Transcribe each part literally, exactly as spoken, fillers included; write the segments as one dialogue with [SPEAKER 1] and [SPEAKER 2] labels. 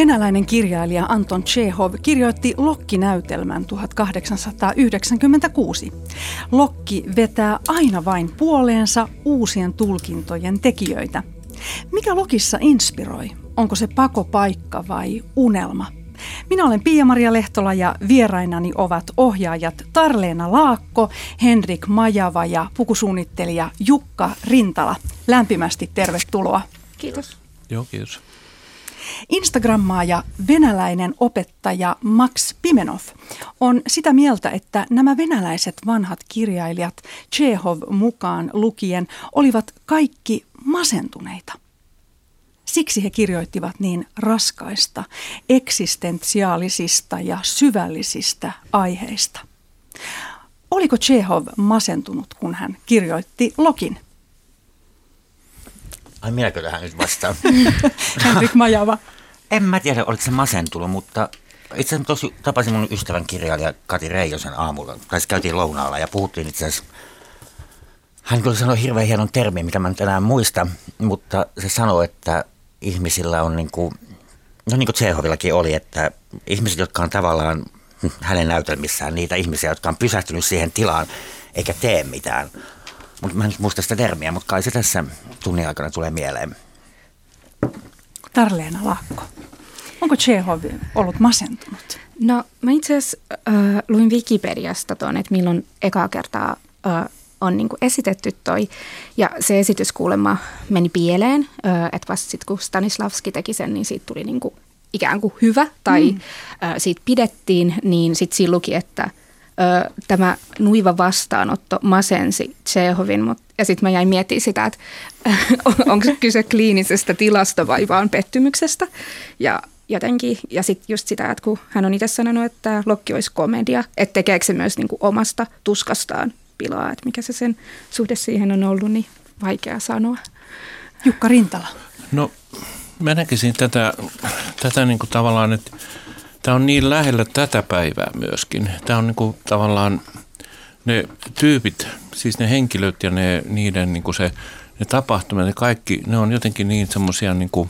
[SPEAKER 1] Venäläinen kirjailija Anton Tšehov kirjoitti Lokki-näytelmän tuhatkahdeksansataayhdeksänkymmentäkuusi. Lokki vetää aina vain puoleensa uusien tulkintojen tekijöitä. Mikä Lokissa inspiroi? Onko se pakopaikka vai unelma? Minä olen Pia-Maria Lehtola ja vierainani ovat ohjaajat Tarleena Laakko, Henrik Majava ja pukusuunnittelija Jukka Rintala. Lämpimästi tervetuloa.
[SPEAKER 2] Kiitos.
[SPEAKER 3] Joo, kiitos.
[SPEAKER 1] Instagrammaaja venäläinen opettaja Max Pimenov on sitä mieltä, että nämä venäläiset vanhat kirjailijat, Tšehov mukaan lukien, olivat kaikki masentuneita. Siksi he kirjoittivat niin raskaista, eksistentiaalisista ja syvällisistä aiheista. Oliko Tšehov masentunut, kun hän kirjoitti Lokin?
[SPEAKER 2] Ai minäkö tähän nyt vastaan?
[SPEAKER 1] Henrik Majava.
[SPEAKER 2] En mä tiedä, oliko se masentunut, mutta itse asiassa tosi tapasin mun ystävän kirjailija Kati Reijosen aamulla. Tai käytiin lounaalla ja puhuttiin itse asiassa. Hän kyllä sanoi hirveän hienon termin, mitä mä nyt enää muista, mutta se sanoi, että ihmisillä on niin kuin, no niin kuin Tšehovillakin oli, että ihmiset, jotka on tavallaan hänen näytelmissään, niitä ihmisiä, jotka on pysähtynyt siihen tilaan eikä tee mitään. Mutta mä en muista sitä termiä, mutta kai se tässä tunnin aikana tulee mieleen.
[SPEAKER 1] Tarleena Laakko. Onko Tšehov ollut masentunut?
[SPEAKER 4] No mä itse asiassa äh, luin Wikipediasta tuon, että milloin ekaa kertaa äh, on niin kuin esitetty toi. Ja se esitys kuulemma meni pieleen, äh, että vasta sitten kun Stanislavski teki sen, niin siitä tuli niin kuin ikään kuin hyvä tai mm. äh, siitä pidettiin, niin sitten siinä luki, että Ö, tämä nuiva vastaanotto masensi Tšehovin, mut, ja sitten mä jäin miettimään sitä, että onko se kyse kliinisestä tilasta vai vaan pettymyksestä. Ja jotenkin, ja sitten just sitä, että kun hän on itse sanonut, että Lokki olisi komedia, että tekeekö se myös niinku omasta tuskastaan pilaa, että mikä se sen suhde siihen on ollut, niin vaikea sanoa.
[SPEAKER 1] Jukka Rintala.
[SPEAKER 3] No mä näkisin tätä, tätä niinku tavallaan, että tämä on niin lähellä tätä päivää myöskin. Tämä on niinku tavallaan ne tyypit, siis ne henkilöt ja ne, niiden niinku se, ne tapahtumat, ne kaikki, ne on jotenkin niin semmoisia niinku,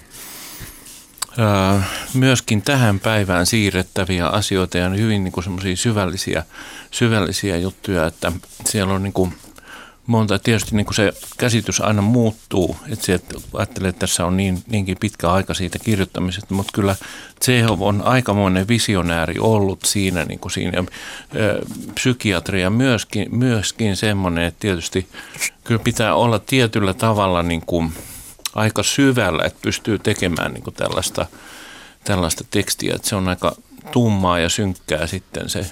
[SPEAKER 3] ää, myöskin tähän päivään siirrettäviä asioita ja hyvin niinku semmoisia syvällisiä, syvällisiä juttuja, että siellä on niinku monta, tietysti niin kuin se käsitys aina muuttuu, että se, että ajattelee, että tässä on niin, niinkin pitkä aika siitä kirjoittamisesta, mutta kyllä Tšehov on aikamoinen visionääri ollut siinä, niin kuin siinä ö, psykiatria myöskin, myöskin semmoinen, että tietysti kyllä pitää olla tietyllä tavalla niin kuin aika syvällä, että pystyy tekemään niin kuin tällaista, tällaista tekstiä, että se on aika tummaa ja synkkää sitten se,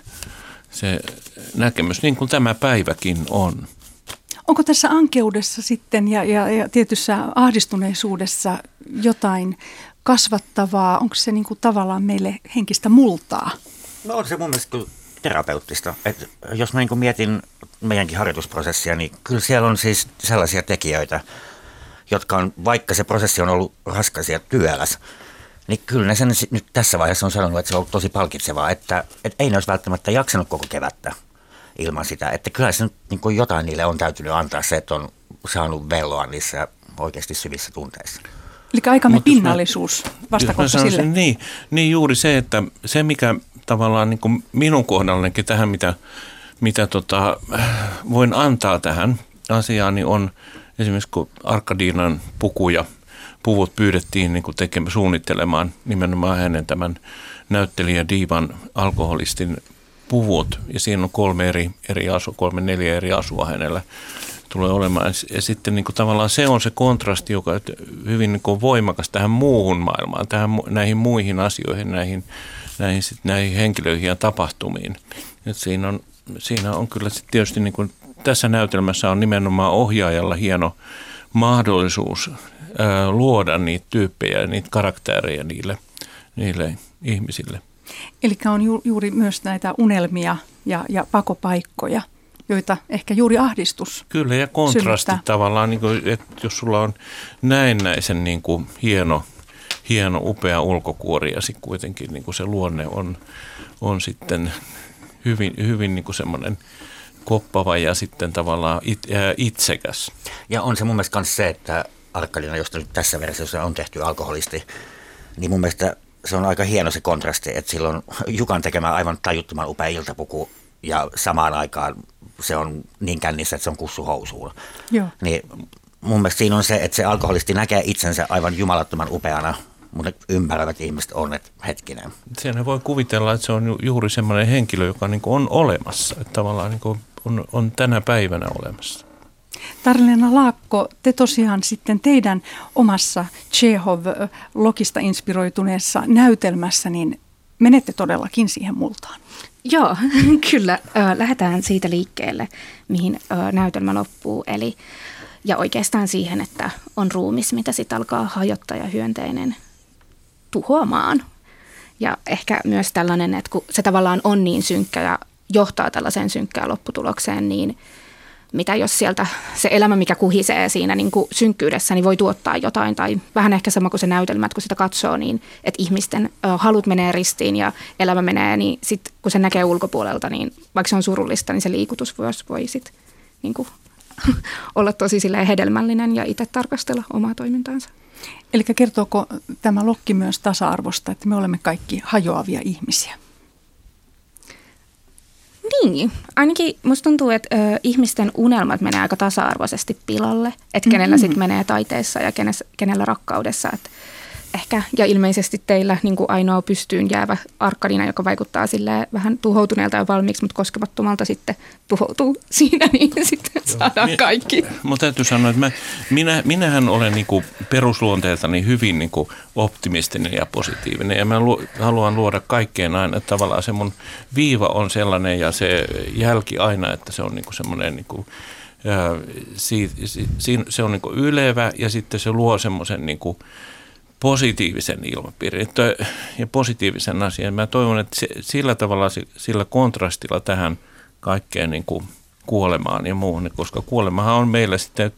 [SPEAKER 3] se näkemys, niin kuin tämä päiväkin on.
[SPEAKER 1] Onko tässä ankeudessa sitten ja, ja, ja tietyssä ahdistuneisuudessa jotain kasvattavaa? Onko se niin kuin tavallaan meille henkistä multaa?
[SPEAKER 2] No on se mun mielestä kyllä terapeuttista. Et jos mä niin kuin mietin meidänkin harjoitusprosessia, niin kyllä siellä on siis sellaisia tekijöitä, jotka on, vaikka se prosessi on ollut raskas ja työläs, niin kyllä ne sen nyt tässä vaiheessa on sanonut, että se on ollut tosi palkitsevaa, että, että ei ne olisi välttämättä jaksanut koko kevättä ilman sitä, että kyllä se niin kuin jotain niille on täytynyt antaa se, että on saanut velloa niissä oikeasti syvissä tunteissa.
[SPEAKER 1] Eli aikamme pinnallisuus vastakohta sille.
[SPEAKER 3] Niin, niin juuri se, että se mikä tavallaan niin kuin minun kohdallanikin tähän, mitä, mitä tota, voin antaa tähän asiaan, niin on esimerkiksi kun Arkadiinan pukuja, puvut pyydettiin niin kuin tekemään, suunnittelemaan nimenomaan hänen tämän näyttelijä diivan alkoholistin puvut, ja siinä on kolme eri, eri asua, kolme neljä eri asua hänellä tulee olemaan. Ja sitten niin kuin tavallaan se on se kontrasti, joka on hyvin niin kuin voimakas tähän muuhun maailmaan, tähän, näihin muihin asioihin, näihin, näihin, sit, näihin henkilöihin ja tapahtumiin. Et siinä, on, siinä on kyllä sit tietysti, niin kuin tässä näytelmässä on nimenomaan ohjaajalla hieno mahdollisuus ää, luoda niitä tyyppejä ja niitä karaktereja niille, niille ihmisille.
[SPEAKER 1] Eli on ju, juuri myös näitä unelmia ja, ja pakopaikkoja, joita ehkä juuri ahdistus
[SPEAKER 3] Kyllä, ja kontrasti synnyttää. Tavallaan, niin kuin, että jos sulla on näennäisen niin kuin hieno, hieno, upea ulkokuori ja sitten kuitenkin niin kuin se luonne on, on sitten hyvin, hyvin niin kuin semmoinen koppava ja sitten tavallaan it, ää, itsekäs.
[SPEAKER 2] Ja on se mun mielestä myös se, että Arkadiina, josta nyt tässä versiossa on tehty alkoholisti, niin mun mielestä se on aika hieno se kontrasti, että silloin Jukan tekemä aivan tajuttoman upea iltapuku ja samaan aikaan se on niin kännissä, että se on kussu housuun.
[SPEAKER 1] Joo.
[SPEAKER 2] Niin mun mielestä siinä on se, että se alkoholisti näkee itsensä aivan jumalattoman upeana, mutta ympäröivät ihmiset on, että hetkinen.
[SPEAKER 3] Siinä voi kuvitella, että se on juuri semmoinen henkilö, joka niin kuin on olemassa, että tavallaan niin kuin on, on tänä päivänä olemassa.
[SPEAKER 1] Tarja-Leena Laakko, te tosiaan sitten teidän omassa Tšehov-Lokista inspiroituneessa näytelmässä, niin menette todellakin siihen multaan.
[SPEAKER 4] Joo, kyllä. Lähdetään siitä liikkeelle, mihin näytelmä loppuu. Eli, ja oikeastaan siihen, että on ruumis, mitä sitten alkaa hajottaa ja hyönteinen tuhoamaan. Ja ehkä myös tällainen, että kun se tavallaan on niin synkkä ja johtaa tällaiseen synkkään lopputulokseen, niin mitä jos sieltä se elämä, mikä kuhisee siinä niin kuin synkkyydessä, niin voi tuottaa jotain. Tai vähän ehkä sama kuin se näytelmä, että kun sitä katsoo, niin että ihmisten halut menee ristiin ja elämä menee, niin sitten kun se näkee ulkopuolelta, niin vaikka se on surullista, niin se liikutus voi, voi sitten niin kuin olla tosi silleen hedelmällinen ja itse tarkastella omaa toimintaansa.
[SPEAKER 1] Eli kertooko tämä Lokki myös tasa-arvosta, että me olemme kaikki hajoavia ihmisiä?
[SPEAKER 4] Niin, ainakin musta tuntuu, että ö, ihmisten unelmat menee aika tasa-arvoisesti pilalle, että kenellä mm-hmm. sitten menee taiteessa ja kenellä, kenellä rakkaudessa. Että ehkä, ja ilmeisesti teillä niin kuin ainoa pystyyn jäävä Arkadina, joka vaikuttaa silleen vähän tuhoutuneelta ja valmiiksi, mutta koskemattomalta sitten tuhoutuu siinä, niin sitten saadaan kaikki.
[SPEAKER 3] Mutta täytyy sanoa, että mä, minä, minähän olen niin kuin perusluonteeltani hyvin niin kuin optimistinen ja positiivinen ja mä lu, haluan luoda kaikkeen aina, että tavallaan se mun viiva on sellainen ja se jälki aina, että se on niin kuin semmoinen niin kuin, ja, si, si, si, se on niin kuin ylevä ja sitten se luo semmoisen niin kuin positiivisen ilmapiirin ja positiivisen asian. Mä toivon, että sillä tavalla, sillä kontrastilla tähän kaikkeen niin kuin kuolemaan ja muuhun, koska kuolemahan on meillä sitten,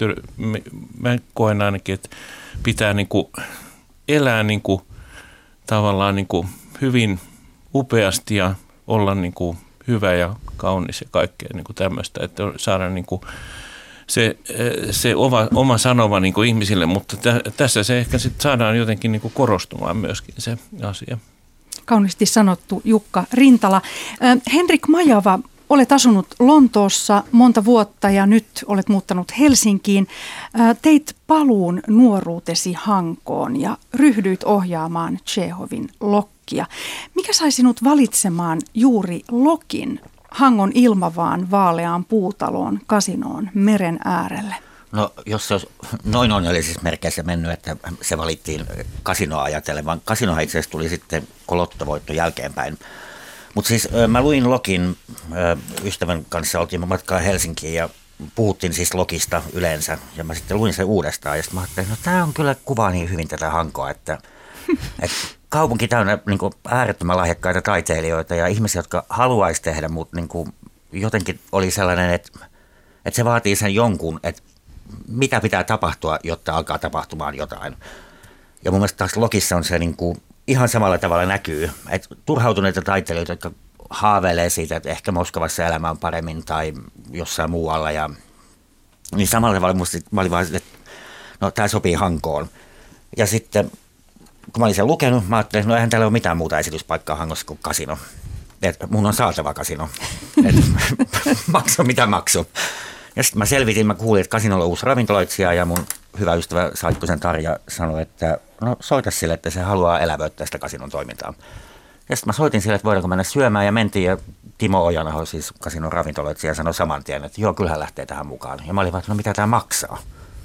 [SPEAKER 3] mä koen ainakin, että pitää niin kuin elää niin kuin tavallaan niin kuin hyvin upeasti ja olla niin kuin hyvä ja kaunis ja kaikkea niin kuin tämmöistä, että saada niin kuin se, se oma, oma sanoma niin kuin ihmisille, mutta t- tässä se ehkä sit saadaan jotenkin niin kuin korostumaan myöskin se asia.
[SPEAKER 1] Kauniisti sanottu, Jukka Rintala. Henrik Majava, olet asunut Lontoossa monta vuotta ja nyt olet muuttanut Helsinkiin. Teit paluun nuoruutesi Hankoon ja ryhdyit ohjaamaan Tšehovin Lokkia. Mikä sai sinut valitsemaan juuri Lokin, Hangon ilmavaan vaaleaan puutaloon, kasinoon, meren äärelle?
[SPEAKER 2] No jos se olisi noin onnellisissa merkeissä mennyt, että se valittiin kasinoa ajatellen, vaan kasinohan itse asiassa tuli sitten kolottovoitto jälkeenpäin. Mutta siis mä luin Lokin, ystävän kanssa oltiin matkaa Helsinkiin ja puhuttiin siis Lokista yleensä. Ja mä sitten luin sen uudestaan ja sitten mä ajattelin, no tää on kyllä kuvaa niin hyvin tätä Hankoa, että, että kaupunki täynnä niin kuin äärettömän lahjakkaita taiteilijoita ja ihmisiä, jotka haluaisi tehdä, mutta niin kuin jotenkin oli sellainen, että, että se vaatii sen jonkun, että mitä pitää tapahtua, jotta alkaa tapahtumaan jotain. Ja mun mielestä taas Lokissa on se niin kuin ihan samalla tavalla näkyy, että turhautuneita taiteilijoita, jotka haaveilee siitä, että ehkä Moskovassa elämä on paremmin tai jossain muualla. Ja, niin samalla tavalla musta mä olin vaan, että no tää sopii Hankoon. Ja sitten kun mä olin sen lukenut, mä ajattelin, että no eihän täällä ole mitään muuta esityspaikkaa Hangossa kuin kasino. Että mun on saatava kasino. Että maksu mitä maksu. Ja sitten mä selvitin, mä kuulin, että kasinolla on uusi ravintoloitsija ja mun hyvä ystävä Saikkosen Tarja sanoi, että no soita sille, että se haluaa elävöittää sitä kasinon toimintaa. Ja sitten mä soitin sille, että voidaanko mennä syömään ja mentiin ja Timo Ojanaho, siis kasinon ravintoloitsija, sanoi saman tien, että joo, kyllähän lähtee tähän mukaan. Ja mä olin vaan, että no mitä tämä maksaa?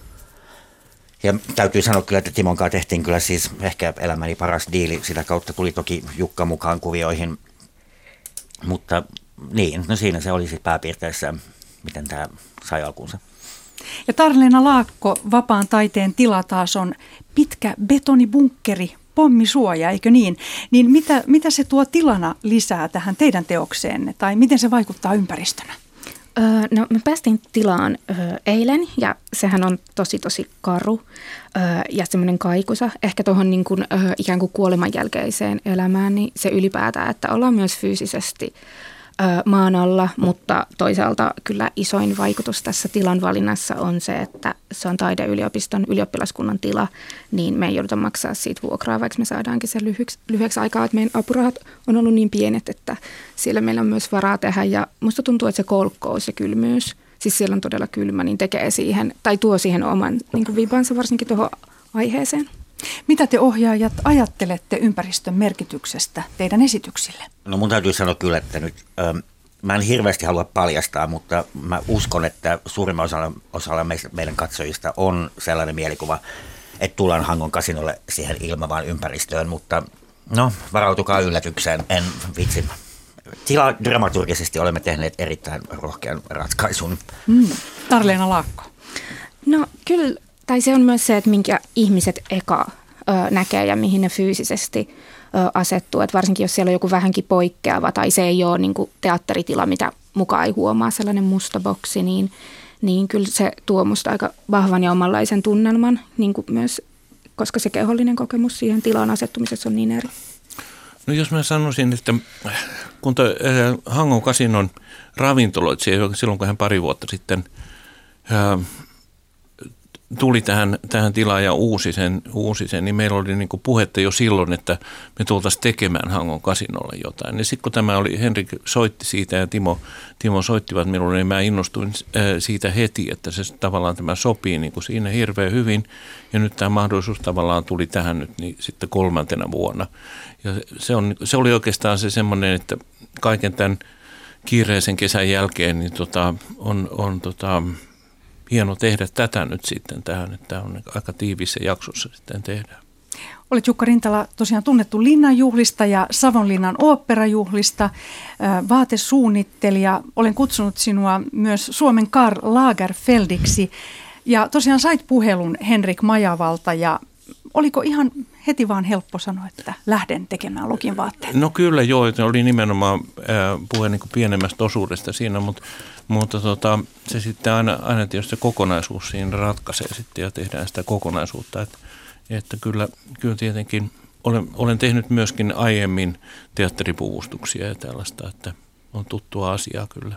[SPEAKER 2] Ja täytyy sanoa kyllä, että Timon kanssa tehtiin kyllä siis ehkä elämäni paras diili. Sitä kautta tuli toki Jukka mukaan kuvioihin. Mutta niin, no siinä se oli sitten pääpiirteessä, miten tämä sai alkuunsa.
[SPEAKER 1] Ja Tarja-Leena Laakko, vapaan taiteen tila taas on pitkä betonibunkkeri, pommisuoja, eikö niin? Niin mitä, mitä se tuo tilana lisää tähän teidän teokseenne tai miten se vaikuttaa ympäristönä?
[SPEAKER 4] Öö, no me päästiin tilaan öö, eilen ja sehän on tosi tosi karu öö, ja semmoinen kaikuisa. Ehkä tuohon niin kuin, öö, ikään kuin kuoleman jälkeiseen elämään, niin se ylipäätään, että ollaan myös fyysisesti maan alla, mutta toisaalta kyllä isoin vaikutus tässä tilan valinnassa on se, että se on taideyliopiston ylioppilaskunnan tila, niin me ei jouduta maksaa siitä vuokraa, vaikka me saadaankin sen lyhyeksi, lyhyeksi aikaa, että meidän apurahat on ollut niin pienet, että siellä meillä on myös varaa tehdä ja musta tuntuu, että se kolkkous ja kylmyys, siis siellä on todella kylmä, niin tekee siihen tai tuo siihen oman niin kuin vibansa varsinkin tuohon aiheeseen.
[SPEAKER 1] Mitä te ohjaajat ajattelette ympäristön merkityksestä teidän esityksille?
[SPEAKER 2] No mun täytyy sanoa kyllä, että nyt ähm, mä en hirveästi halua paljastaa, mutta mä uskon, että suurimman osalla, osalla meistä, meidän katsojista on sellainen mielikuva, että tullaan Hangon kasinolle siihen ilmavaan ympäristöön, mutta no varautukaa yllätykseen, en vitsi. Tila dramaturgisesti olemme tehneet erittäin rohkean ratkaisun.
[SPEAKER 1] Mm. Tarleena Laakko.
[SPEAKER 4] No kyllä. Tai se on myös se, että minkä ihmiset eka ö, näkee ja mihin ne fyysisesti ö, asettuu. Että varsinkin jos siellä on joku vähänkin poikkeava tai se ei ole niin kuin teatteritila, mitä mukaan ei huomaa, sellainen musta boksi, niin, niin kyllä se tuo musta aika vahvan ja omanlaisen tunnelman, niin kuin myös, koska se kehollinen kokemus siihen tilaan asettumisessa on niin eri.
[SPEAKER 3] No jos mä sanoisin, että kun toi, äh, Hangon kasinon ravintoloitsija, silloin kun hän pari vuotta sitten äh, tuli tähän, tähän tilaan ja uusi sen, uusi sen, niin meillä oli niin kuin puhetta jo silloin, että me tultaisiin tekemään Hangon kasinolle jotain. Ja sitten kun tämä oli, Henrik soitti siitä ja Timo, Timo soittivat minulle, niin mä innostuin siitä heti, että se tavallaan tämä sopii niin kuin siinä hirveän hyvin. Ja nyt tämä mahdollisuus tavallaan tuli tähän nyt niin sitten kolmantena vuonna. Ja se, on, se oli oikeastaan se semmoinen, että kaiken tämän kiireisen kesän jälkeen niin tota, on, on tota, hieno tehdä tätä nyt sitten tähän, että tämä on aika tiiviissä jaksossa sitten tehdään.
[SPEAKER 1] Olet Jukka Rintala tosiaan tunnettu linnanjuhlista ja Savonlinnan oopperajuhlista, vaatesuunnittelija. Olen kutsunut sinua myös Suomen Karl Lagerfeldiksi ja tosiaan sait puhelun Henrik Majavalta ja oliko ihan heti vaan helppo sanoa, että lähden tekemään Lokin vaatteet?
[SPEAKER 3] No kyllä joo, oli nimenomaan puhe niin kuin pienemmästä osuudesta siinä, mutta, mutta tota, se sitten aina, aina tietysti se kokonaisuus siinä ratkaisee sitten ja tehdään sitä kokonaisuutta, että, että kyllä, kyllä tietenkin olen, olen tehnyt myöskin aiemmin teatteripuvustuksia ja tällaista, että on tuttua asiaa kyllä.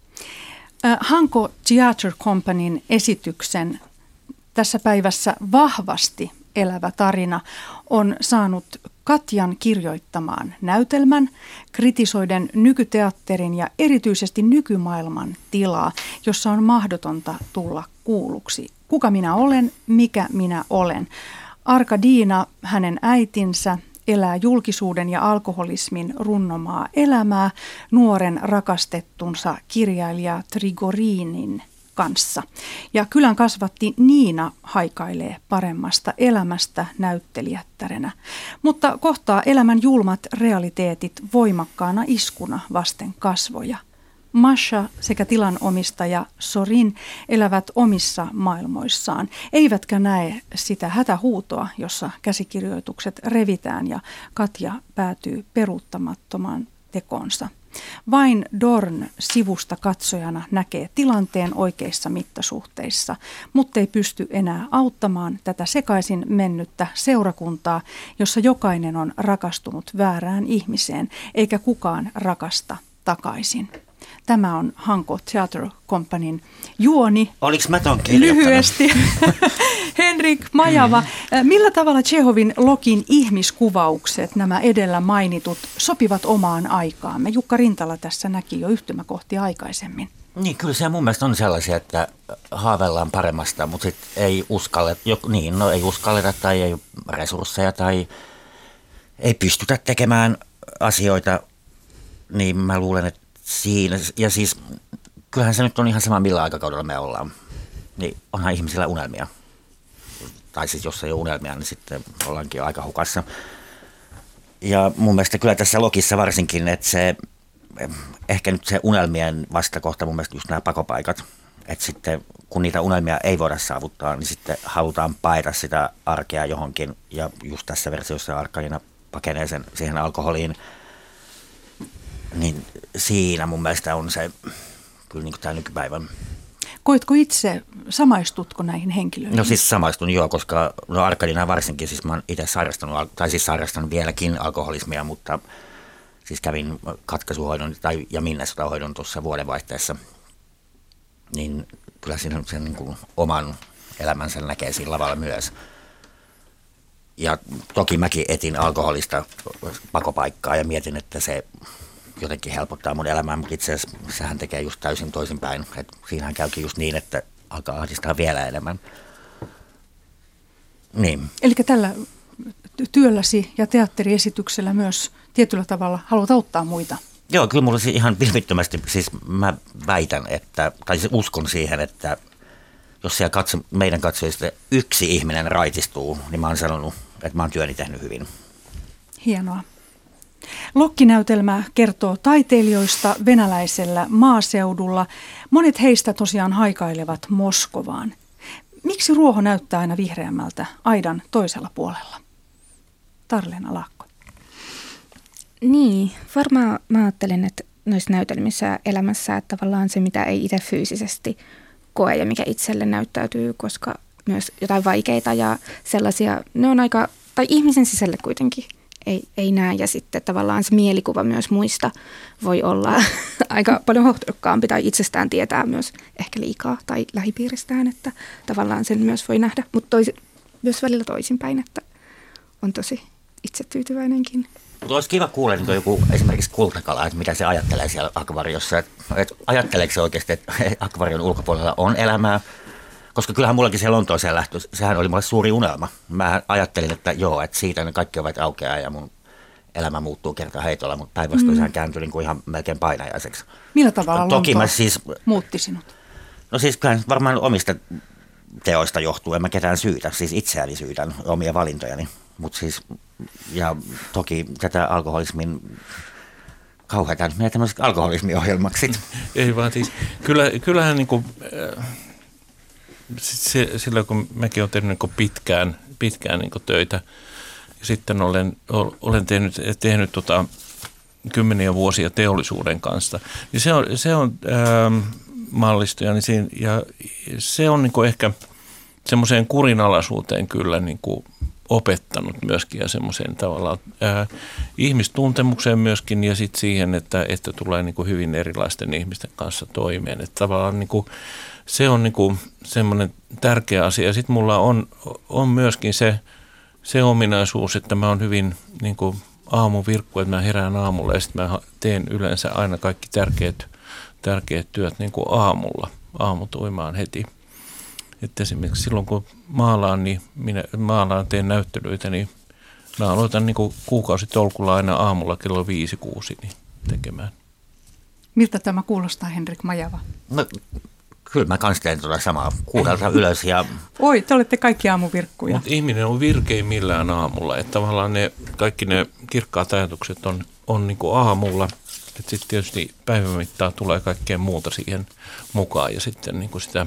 [SPEAKER 1] Hanko Theatre Companyn esityksen tässä päivässä vahvasti elävä tarina on saanut Katjan kirjoittamaan näytelmän, kritisoiden nykyteatterin ja erityisesti nykymaailman tilaa, jossa on mahdotonta tulla kuulluksi. Kuka minä olen, mikä minä olen. Arkadiina, hänen äitinsä, elää julkisuuden ja alkoholismin runnomaa elämää nuoren rakastettunsa kirjailija Trigorinin kanssa. Ja kylän kasvatti Niina haikailee paremmasta elämästä näyttelijättärenä, mutta kohtaa elämän julmat realiteetit voimakkaana iskuna vasten kasvoja. Masha sekä tilanomistaja Sorin elävät omissa maailmoissaan, eivätkä näe sitä hätähuutoa, jossa käsikirjoitukset revitään ja Katja päätyy peruuttamattomaan tekoonsa. Vain Dorn sivusta katsojana näkee tilanteen oikeissa mittasuhteissa, mutta ei pysty enää auttamaan tätä sekaisin mennyttä seurakuntaa, jossa jokainen on rakastunut väärään ihmiseen, eikä kukaan rakasta takaisin. Tämä on Hanko Theatre Companyn juoni.
[SPEAKER 2] Oliko mä ton kirjoittanut?
[SPEAKER 1] Lyhyesti. Henrik Majava, millä tavalla Tšehovin Lokin ihmiskuvaukset, nämä edellä mainitut, sopivat omaan aikaamme? Jukka Rintala tässä näki jo yhtymäkohtia aikaisemmin.
[SPEAKER 2] Niin, kyllä se mun mielestä on sellaisia, että haaveillaan paremmasta, mutta sitten ei uskalleta, niin, no ei uskalleta tai ei resursseja tai ei pystytä tekemään asioita, niin mä luulen, että siinä, ja siis kyllähän se nyt on ihan sama, millä aikakaudella me ollaan, niin onhan ihmisillä unelmia. Tai siis jos ei ole unelmia, niin sitten ollaankin aika hukassa. Ja mun mielestä kyllä tässä Lokissa varsinkin, että se, ehkä nyt se unelmien vastakohta mun mielestä just nämä pakopaikat. Että sitten kun niitä unelmia ei voida saavuttaa, niin sitten halutaan paeta sitä arkea johonkin. Ja just tässä versiossa Arkadiina pakenee sen siihen alkoholiin. Niin siinä mun mielestä on se kyllä niin kuin tämä nykypäivän.
[SPEAKER 1] Koitko itse, samaistutko näihin henkilöihin?
[SPEAKER 2] No siis samaistun joo, koska no Arkadiina varsinkin, siis mä oon itse sairastanut, tai siis sairastanut vieläkin alkoholismia, mutta siis kävin katkaisuhoidon tai, ja minnesotauhoidon tuossa vuodenvaihteessa, niin kyllä siinä sen niin kuin oman elämänsä näkee siinä lavalla myös. Ja toki mäkin etin alkoholista pakopaikkaa ja mietin, että se jotenkin helpottaa mun elämää, mutta itse asiassa sehän tekee just täysin toisinpäin. Et siinähän käykin just niin, että alkaa ahdistaa vielä enemmän. Niin.
[SPEAKER 1] Eli tällä työlläsi ja teatteriesityksellä myös tietyllä tavalla haluat auttaa muita.
[SPEAKER 2] Joo, kyllä mulla ihan vilpittömästi, siis mä väitän, että, tai uskon siihen, että jos siellä katso, meidän katsojista yksi ihminen raitistuu, niin mä oon sanonut, että mä oon työni tehnyt hyvin.
[SPEAKER 1] Hienoa. Lokkinäytelmä kertoo taiteilijoista venäläisellä maaseudulla. Monet heistä tosiaan haikailevat Moskovaan. Miksi ruoho näyttää aina vihreämmältä aidan toisella puolella? Tarleena Laakko.
[SPEAKER 4] Niin, varmaan mä ajattelen, että noissa näytelmissä ja elämässä, että tavallaan se, mitä ei itse fyysisesti koe ja mikä itselle näyttäytyy, koska myös jotain vaikeita ja sellaisia, ne on aika, tai ihmisen sisälle kuitenkin ei, ei näe. Ja sitten tavallaan se mielikuva myös muista voi olla aika paljon hohdokkaampi tai itsestään tietää myös ehkä liikaa tai lähipiiristään, että tavallaan sen myös voi nähdä, mutta tois, myös välillä toisinpäin, että on tosi itsetyytyväinenkin.
[SPEAKER 2] Mutta olisi kiva kuulla niin joku esimerkiksi Kultakala, että mitä se ajattelee siellä akvariossa. Että et ajatteleeko se oikeasti, että akvarion ulkopuolella on elämää? Koska kyllähän mullakin se Lontooseen lähtö, sehän oli mulle suuri unelma. Mä ajattelin, että joo, että siitä ne kaikki ovat aukeaa ja mun elämä muuttuu kerta heitolla, mutta päinvastoin mm. sehän kääntyi niin kuin ihan melkein painajaiseksi.
[SPEAKER 1] Millä tavalla
[SPEAKER 2] Toki
[SPEAKER 1] Lontoa
[SPEAKER 2] mä siis,
[SPEAKER 1] muutti sinut?
[SPEAKER 2] No siis varmaan omista teoista johtuu, en mä ketään syytä, siis itseäni syytän, omia valintojani. Mutta siis, ja toki tätä alkoholismin, kauheatan, meidän tämmöiset alkoholismiohjelmaksi.
[SPEAKER 3] Ei vaan siis, kyllä, kyllähän niin kuin, äh, se, silloin kun mäkin olen tehnyt niin pitkään, pitkään niin töitä, ja sitten olen, olen tehnyt, tehnyt tota, kymmeniä vuosia teollisuuden kanssa, niin se on, se on äh, mallistoja, niin siinä, ja se on niin kuin ehkä semmoiseen kurinalaisuuteen kyllä niin kuin opettanut myöskin ja semmoiseen tavallaan ää, ihmistuntemukseen myöskin ja sitten siihen, että, että tulee niin kuin hyvin erilaisten ihmisten kanssa toimeen. Että tavallaan niin kuin, se on niin kuin semmoinen tärkeä asia. Sitten mulla on, on myöskin se, se ominaisuus, että mä oon hyvin niin kuin aamuvirkku, että mä herään aamulla ja sitten mä teen yleensä aina kaikki tärkeät, tärkeät työt niin kuin aamulla, aamutuimaan heti. Että esimerkiksi silloin kun maalaan, niin minä maalaan teen näyttelyitä, niin mä aloitan niin kuin kuukausitolkulla aina aamulla kello viisi kuusi niin tekemään.
[SPEAKER 1] Miltä tämä kuulostaa, Henrik Majava?
[SPEAKER 2] No, kyllä mä kans teen tuota samaa kuudelta ylös. Ja
[SPEAKER 1] oi, te olette kaikki aamuvirkkuja.
[SPEAKER 3] Mutta ihminen on virkeimmillään aamulla, että tavallaan ne, kaikki ne kirkkaat ajatukset on, on niin kuin aamulla. Että sitten tietysti päivän mittaan tulee kaikkea muuta siihen mukaan ja sitten niin kuin sitä.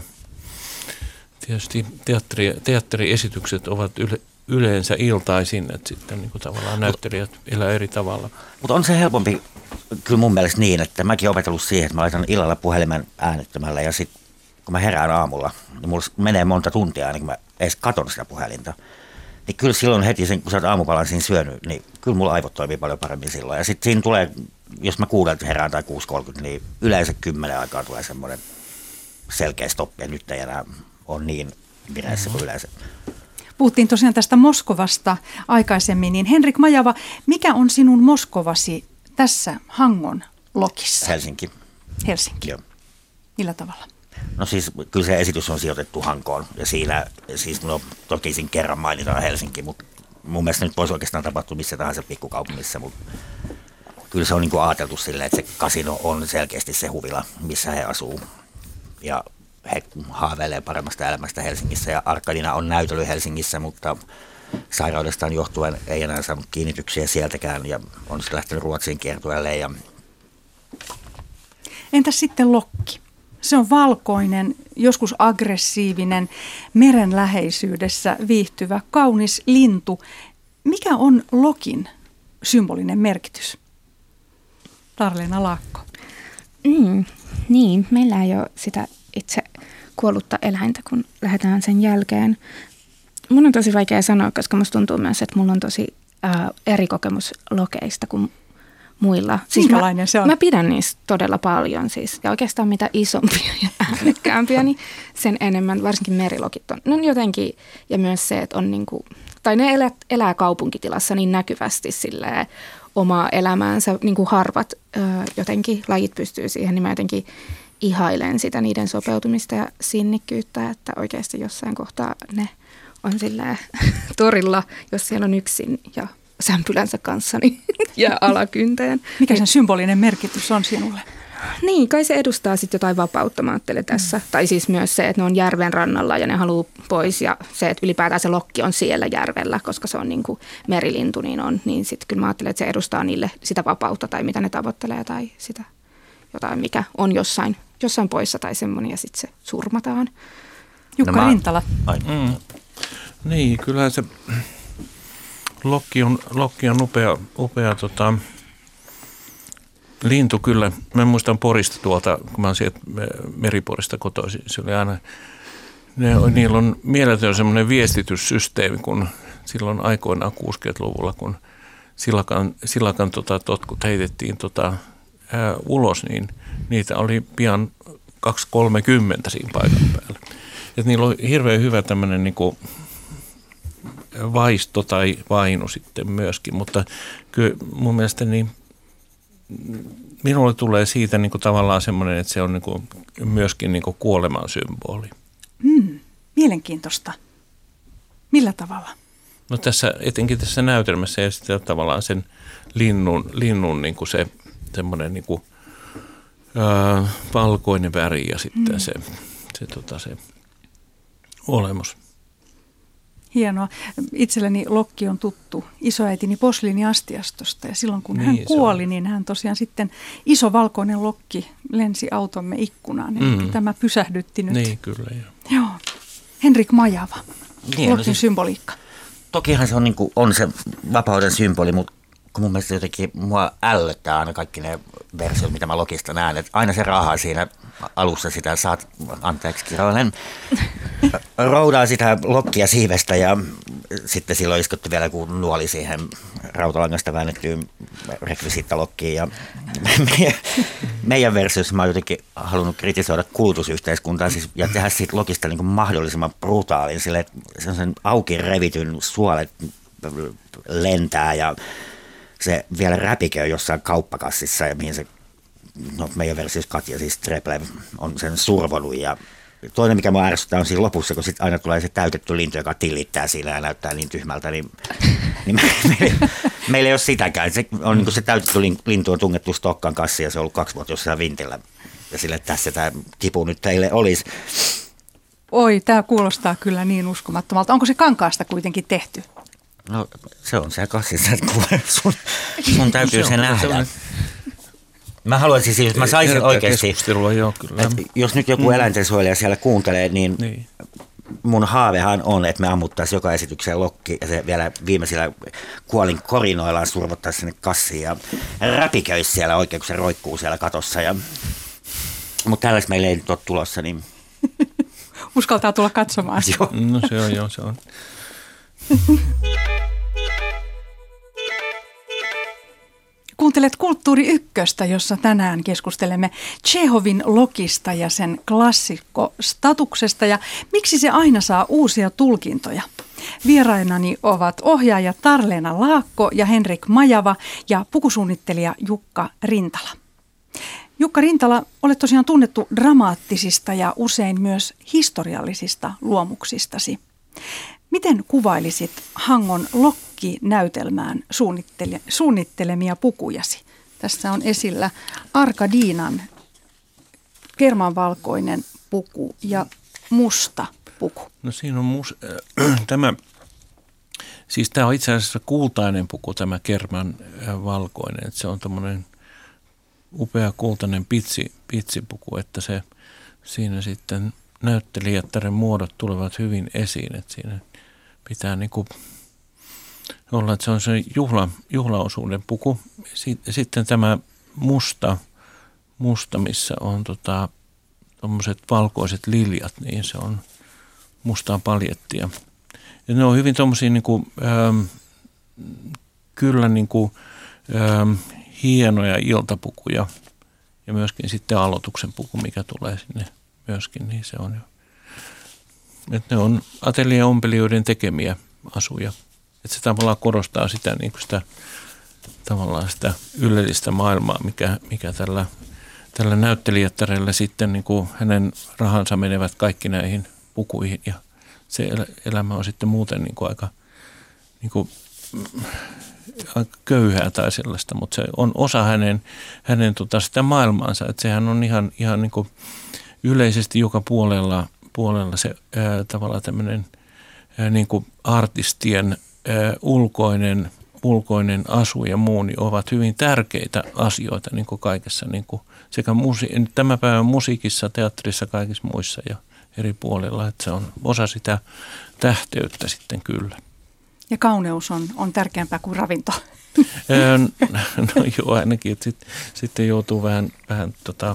[SPEAKER 3] Tietysti teatteri, teatteriesitykset ovat yle, yleensä iltaisin, että sitten niin kuin tavallaan näyttelijät elää eri tavalla.
[SPEAKER 2] Mutta on se helpompi kyllä mun mielestä niin, että mäkin olen opetellut siihen, että mä laitan illalla puhelimen äänettömällä ja sitten kun mä herään aamulla, niin mulla menee monta tuntia aina, kun mä edes katon sitä puhelinta. Niin kyllä silloin heti, sen, kun sä oot aamupalan siinä syönyt, niin kyllä mulla aivot toimii paljon paremmin silloin. Ja sitten siinä tulee, jos mä kuudelta herään tai kuusi kolmekymmentä, niin yleensä kymmenen aikaa tulee semmoinen selkeä stoppi ja nyt ei enää on niin vireessä kuin yleensä.
[SPEAKER 1] Puhuttiin tosiaan tästä Moskovasta aikaisemmin, niin Henrik Majava, mikä on sinun Moskovasi tässä Hangon Lokissa?
[SPEAKER 2] Helsinki.
[SPEAKER 1] Helsinki.
[SPEAKER 2] Joo.
[SPEAKER 1] Millä tavalla?
[SPEAKER 2] No siis kyllä se esitys on sijoitettu Hankoon ja siinä, siis no toki siinä kerran mainitaan Helsinki, mutta mun mielestä nyt voisi oikeastaan tapahtua missä tahansa pikkukaupungissa, mutta kyllä se on niin kuin ajateltu silleen, että se kasino on selkeästi se huvila, missä he asuu ja he haaveilee paremmasta elämästä Helsingissä ja Arkadina on näytellyt Helsingissä, mutta sairaudestaan johtuen ei enää saanut kiinnityksiä sieltäkään ja on sitten lähtenyt Ruotsiin kiertueelle. Ja
[SPEAKER 1] entäs sitten Lokki? Se on valkoinen, joskus aggressiivinen, meren läheisyydessä viihtyvä, kaunis lintu. Mikä on Lokin symbolinen merkitys? Tarleena Laakko.
[SPEAKER 4] Mm, niin, meillä ei ole sitä itse kuollutta eläintä, kun lähdetään sen jälkeen. Mun on tosi vaikea sanoa, koska musta tuntuu myös, että mulla on tosi ää, eri kokemus lokeista kuin muilla. Siis
[SPEAKER 1] Minkälainen
[SPEAKER 4] mä,
[SPEAKER 1] se on?
[SPEAKER 4] Mä pidän niistä todella paljon siis. Ja oikeastaan mitä isompia ja äänekkäämpiä, niin sen enemmän, varsinkin merilokit on. No jotenkin, ja myös se, että on niinku, tai ne elää, elää kaupunkitilassa niin näkyvästi silleen omaa elämäänsä, niin kuin harvat ö, jotenkin lajit pystyy siihen, niin mä jotenkin ihailen sitä niiden sopeutumista ja sinnikkyyttä, että oikeasti jossain kohtaa ne on silleen torilla, jos siellä on yksin ja sämpylänsä kanssa, niin jää alakynteen.
[SPEAKER 1] Mikä sen symbolinen merkitys on sinulle?
[SPEAKER 4] Niin, kai se edustaa sitten jotain vapautta, mä ajattelen tässä. Mm. Tai siis myös se, että ne on järven rannalla ja ne haluaa pois ja se, että ylipäätään se lokki on siellä järvellä, koska se on niin kuin merilintu, niin on. Niin sitten kyllä mä ajattelen, että se edustaa niille sitä vapautta tai mitä ne tavoittelee tai sitä jotain, mikä on jossain, jossain poissa tai semmoinen ja sitten se surmataan.
[SPEAKER 1] Jukka
[SPEAKER 2] no, mä...
[SPEAKER 1] Rintala.
[SPEAKER 3] Mm. Niin, kyllähän se lokki on, lokki on upea, upea tota, lintu kyllä. Mä muistan Porista tuolta, kun mä oon sieltä Meriporista kotoisin. Se oli aina, ne, niillä on mieletön semmoinen viestityssysteemi, kun silloin aikoinaan kuusikymmentäluvulla, kun silakan, silakan tota, totkut heitettiin tota, ää, ulos, niin niitä oli pian kaksi kolmekymmentä siinä paikan päällä. Et niillä on hirveän hyvä tämmöinen niinku vaisto tai vainu sitten myöskin, mutta kyllä mun mielestä niin minulle tulee siitä niin kuin tavallaan semmoinen, että se on niin kuin myöskin niin kuin kuoleman symboli.
[SPEAKER 1] Mm, mielenkiintoista. Millä tavalla?
[SPEAKER 3] No tässä, etenkin tässä näytelmässä ja sitten tavallaan sen linnun, linnun niin kuin se semmoinen niin kuin, ää, valkoinen väri ja sitten mm. se, se, tota, se olemus.
[SPEAKER 1] Hienoa. Itselleni lokki on tuttu isoäitini posliiniastiastosta ja silloin kun niin, hän kuoli, niin hän tosiaan sitten iso valkoinen lokki lensi automme ikkunaan. Eli mm. tämä pysähdytti nyt.
[SPEAKER 3] Niin, kyllä. Jo.
[SPEAKER 1] Joo. Henrik Majava,
[SPEAKER 2] niin,
[SPEAKER 1] lokin
[SPEAKER 2] no siis,
[SPEAKER 1] symboliikka.
[SPEAKER 2] Tokihan se on, niin kuin, on se vapauden symboli, mutta kun mun mielestä jotenkin mua ällöttää aina kaikki ne versiot, mitä mä lokista näen. Että aina se rahaa siinä alussa sitä saat, anteeksi kiroilen, roudaa sitä lokkia siivestä ja sitten silloin iskottu vielä joku nuoli siihen rautalangasta väännettyyn rekvisiittalokkiin. Ja meidän, meidän versiossa mä oon jotenkin halunnut kritisoida kulutusyhteiskuntaa siis, ja tehdä siitä lokista niin kuin mahdollisimman brutaalin, sille, että se on sen auki revityn suolet lentää ja se vielä räpiköi jossain kauppakassissa ja mihin se, no meidän versiossa Katja siis Treplev on sen survonut ja toinen mikä mua ärsyttää on siinä lopussa, kun sit aina tulee se täytetty lintu, joka tillittää siinä ja näyttää niin tyhmältä, niin, niin me, meillä, meillä ei ole sitäkään. Se, on, niin kuin se täytetty lintu on tungettu Stokkan kassiin ja se on ollut kaksi vuotta jossain vintillä ja sille, että tässä tämä kipu nyt teille olisi.
[SPEAKER 1] Oi, tämä kuulostaa kyllä niin uskomattomalta. Onko se kankaasta kuitenkin tehty?
[SPEAKER 2] No se on siellä kassissa, että kuule, sun, sun täytyy se nähdä. Mä haluaisin siis, jos mä saisin oikeasti,
[SPEAKER 3] joo, kyllä.
[SPEAKER 2] jos nyt joku mm. eläintensuojelija siellä kuuntelee, niin, niin mun haavehan on, että me ammuttaisiin joka esitykseen lokki ja se vielä viimeisillä kuolin korinoillaan survottaisiin sinne kassiin ja räpiköisi siellä oikein, kun se roikkuu siellä katossa. Ja, mutta tällaista meillä ei nyt ole tulossa, niin
[SPEAKER 1] uskaltaa tulla katsomaan.
[SPEAKER 3] Joo. No se on, joo, se on.
[SPEAKER 1] Kuuntelet Kulttuuri Ykköstä, jossa tänään keskustelemme Tšehovin lokista ja sen klassikko-statuksesta ja miksi se aina saa uusia tulkintoja. Vierainani ovat ohjaaja Tarleena Laakko ja Henrik Majava ja pukusuunnittelija Jukka Rintala. Jukka Rintala, olet tosiaan tunnettu dramaattisista ja usein myös historiallisista luomuksistasi. Miten kuvailisit Hangon Lokki-näytelmään suunnittele- suunnittelemia pukujasi? Tässä on esillä Arkadiinan kermanvalkoinen puku ja musta puku.
[SPEAKER 3] No siinä on mus, äh, tämä, siis tämä on itse asiassa kultainen puku, tämä kermanvalkoinen. Että se on tämmöinen upea kultainen pitsi, pitsipuku, että se siinä sitten näyttelijättären muodot tulevat hyvin esiin, että siinä pitää niin kuin olla, että se on se juhla, juhlaosuuden puku. Sitten tämä musta, musta missä on tota, tommoset valkoiset liljat, niin se on mustaa paljettia. Ja ne on hyvin tommosia niin kuin, ähm, kyllä niin kuin, ähm, hienoja iltapukuja ja myöskin sitten aloituksen puku, mikä tulee sinne myöskin, niin se on jo. Että ne on ateljeompelijoiden tekemiä asuja. Että se tavallaan korostaa sitä, niin kuin sitä, tavallaan sitä ylellistä maailmaa, mikä, mikä tällä, tällä näyttelijättärellä sitten niin kuin hänen rahansa menevät kaikki näihin pukuihin. Ja se elämä on sitten muuten niin kuin aika, niin kuin, aika köyhää tai sellaista, mutta se on osa hänen, hänen tota sitä maailmaansa. Että sehän on ihan, ihan niin kuin yleisesti joka puolella, puolella se ää, tavallaan tämmöinen ää, niin kuin artistien ää, ulkoinen, ulkoinen asu ja muu niin ovat hyvin tärkeitä asioita niin kuin kaikessa, niin kuin sekä musi- tämän päivän musiikissa, teatterissa, kaikissa muissa ja eri puolilla, että se on osa sitä tähteyttä sitten kyllä.
[SPEAKER 1] Ja kauneus on, on tärkeämpää kuin ravinto.
[SPEAKER 3] No joo, ainakin, että sit, sitten joutuu vähän, vähän tota,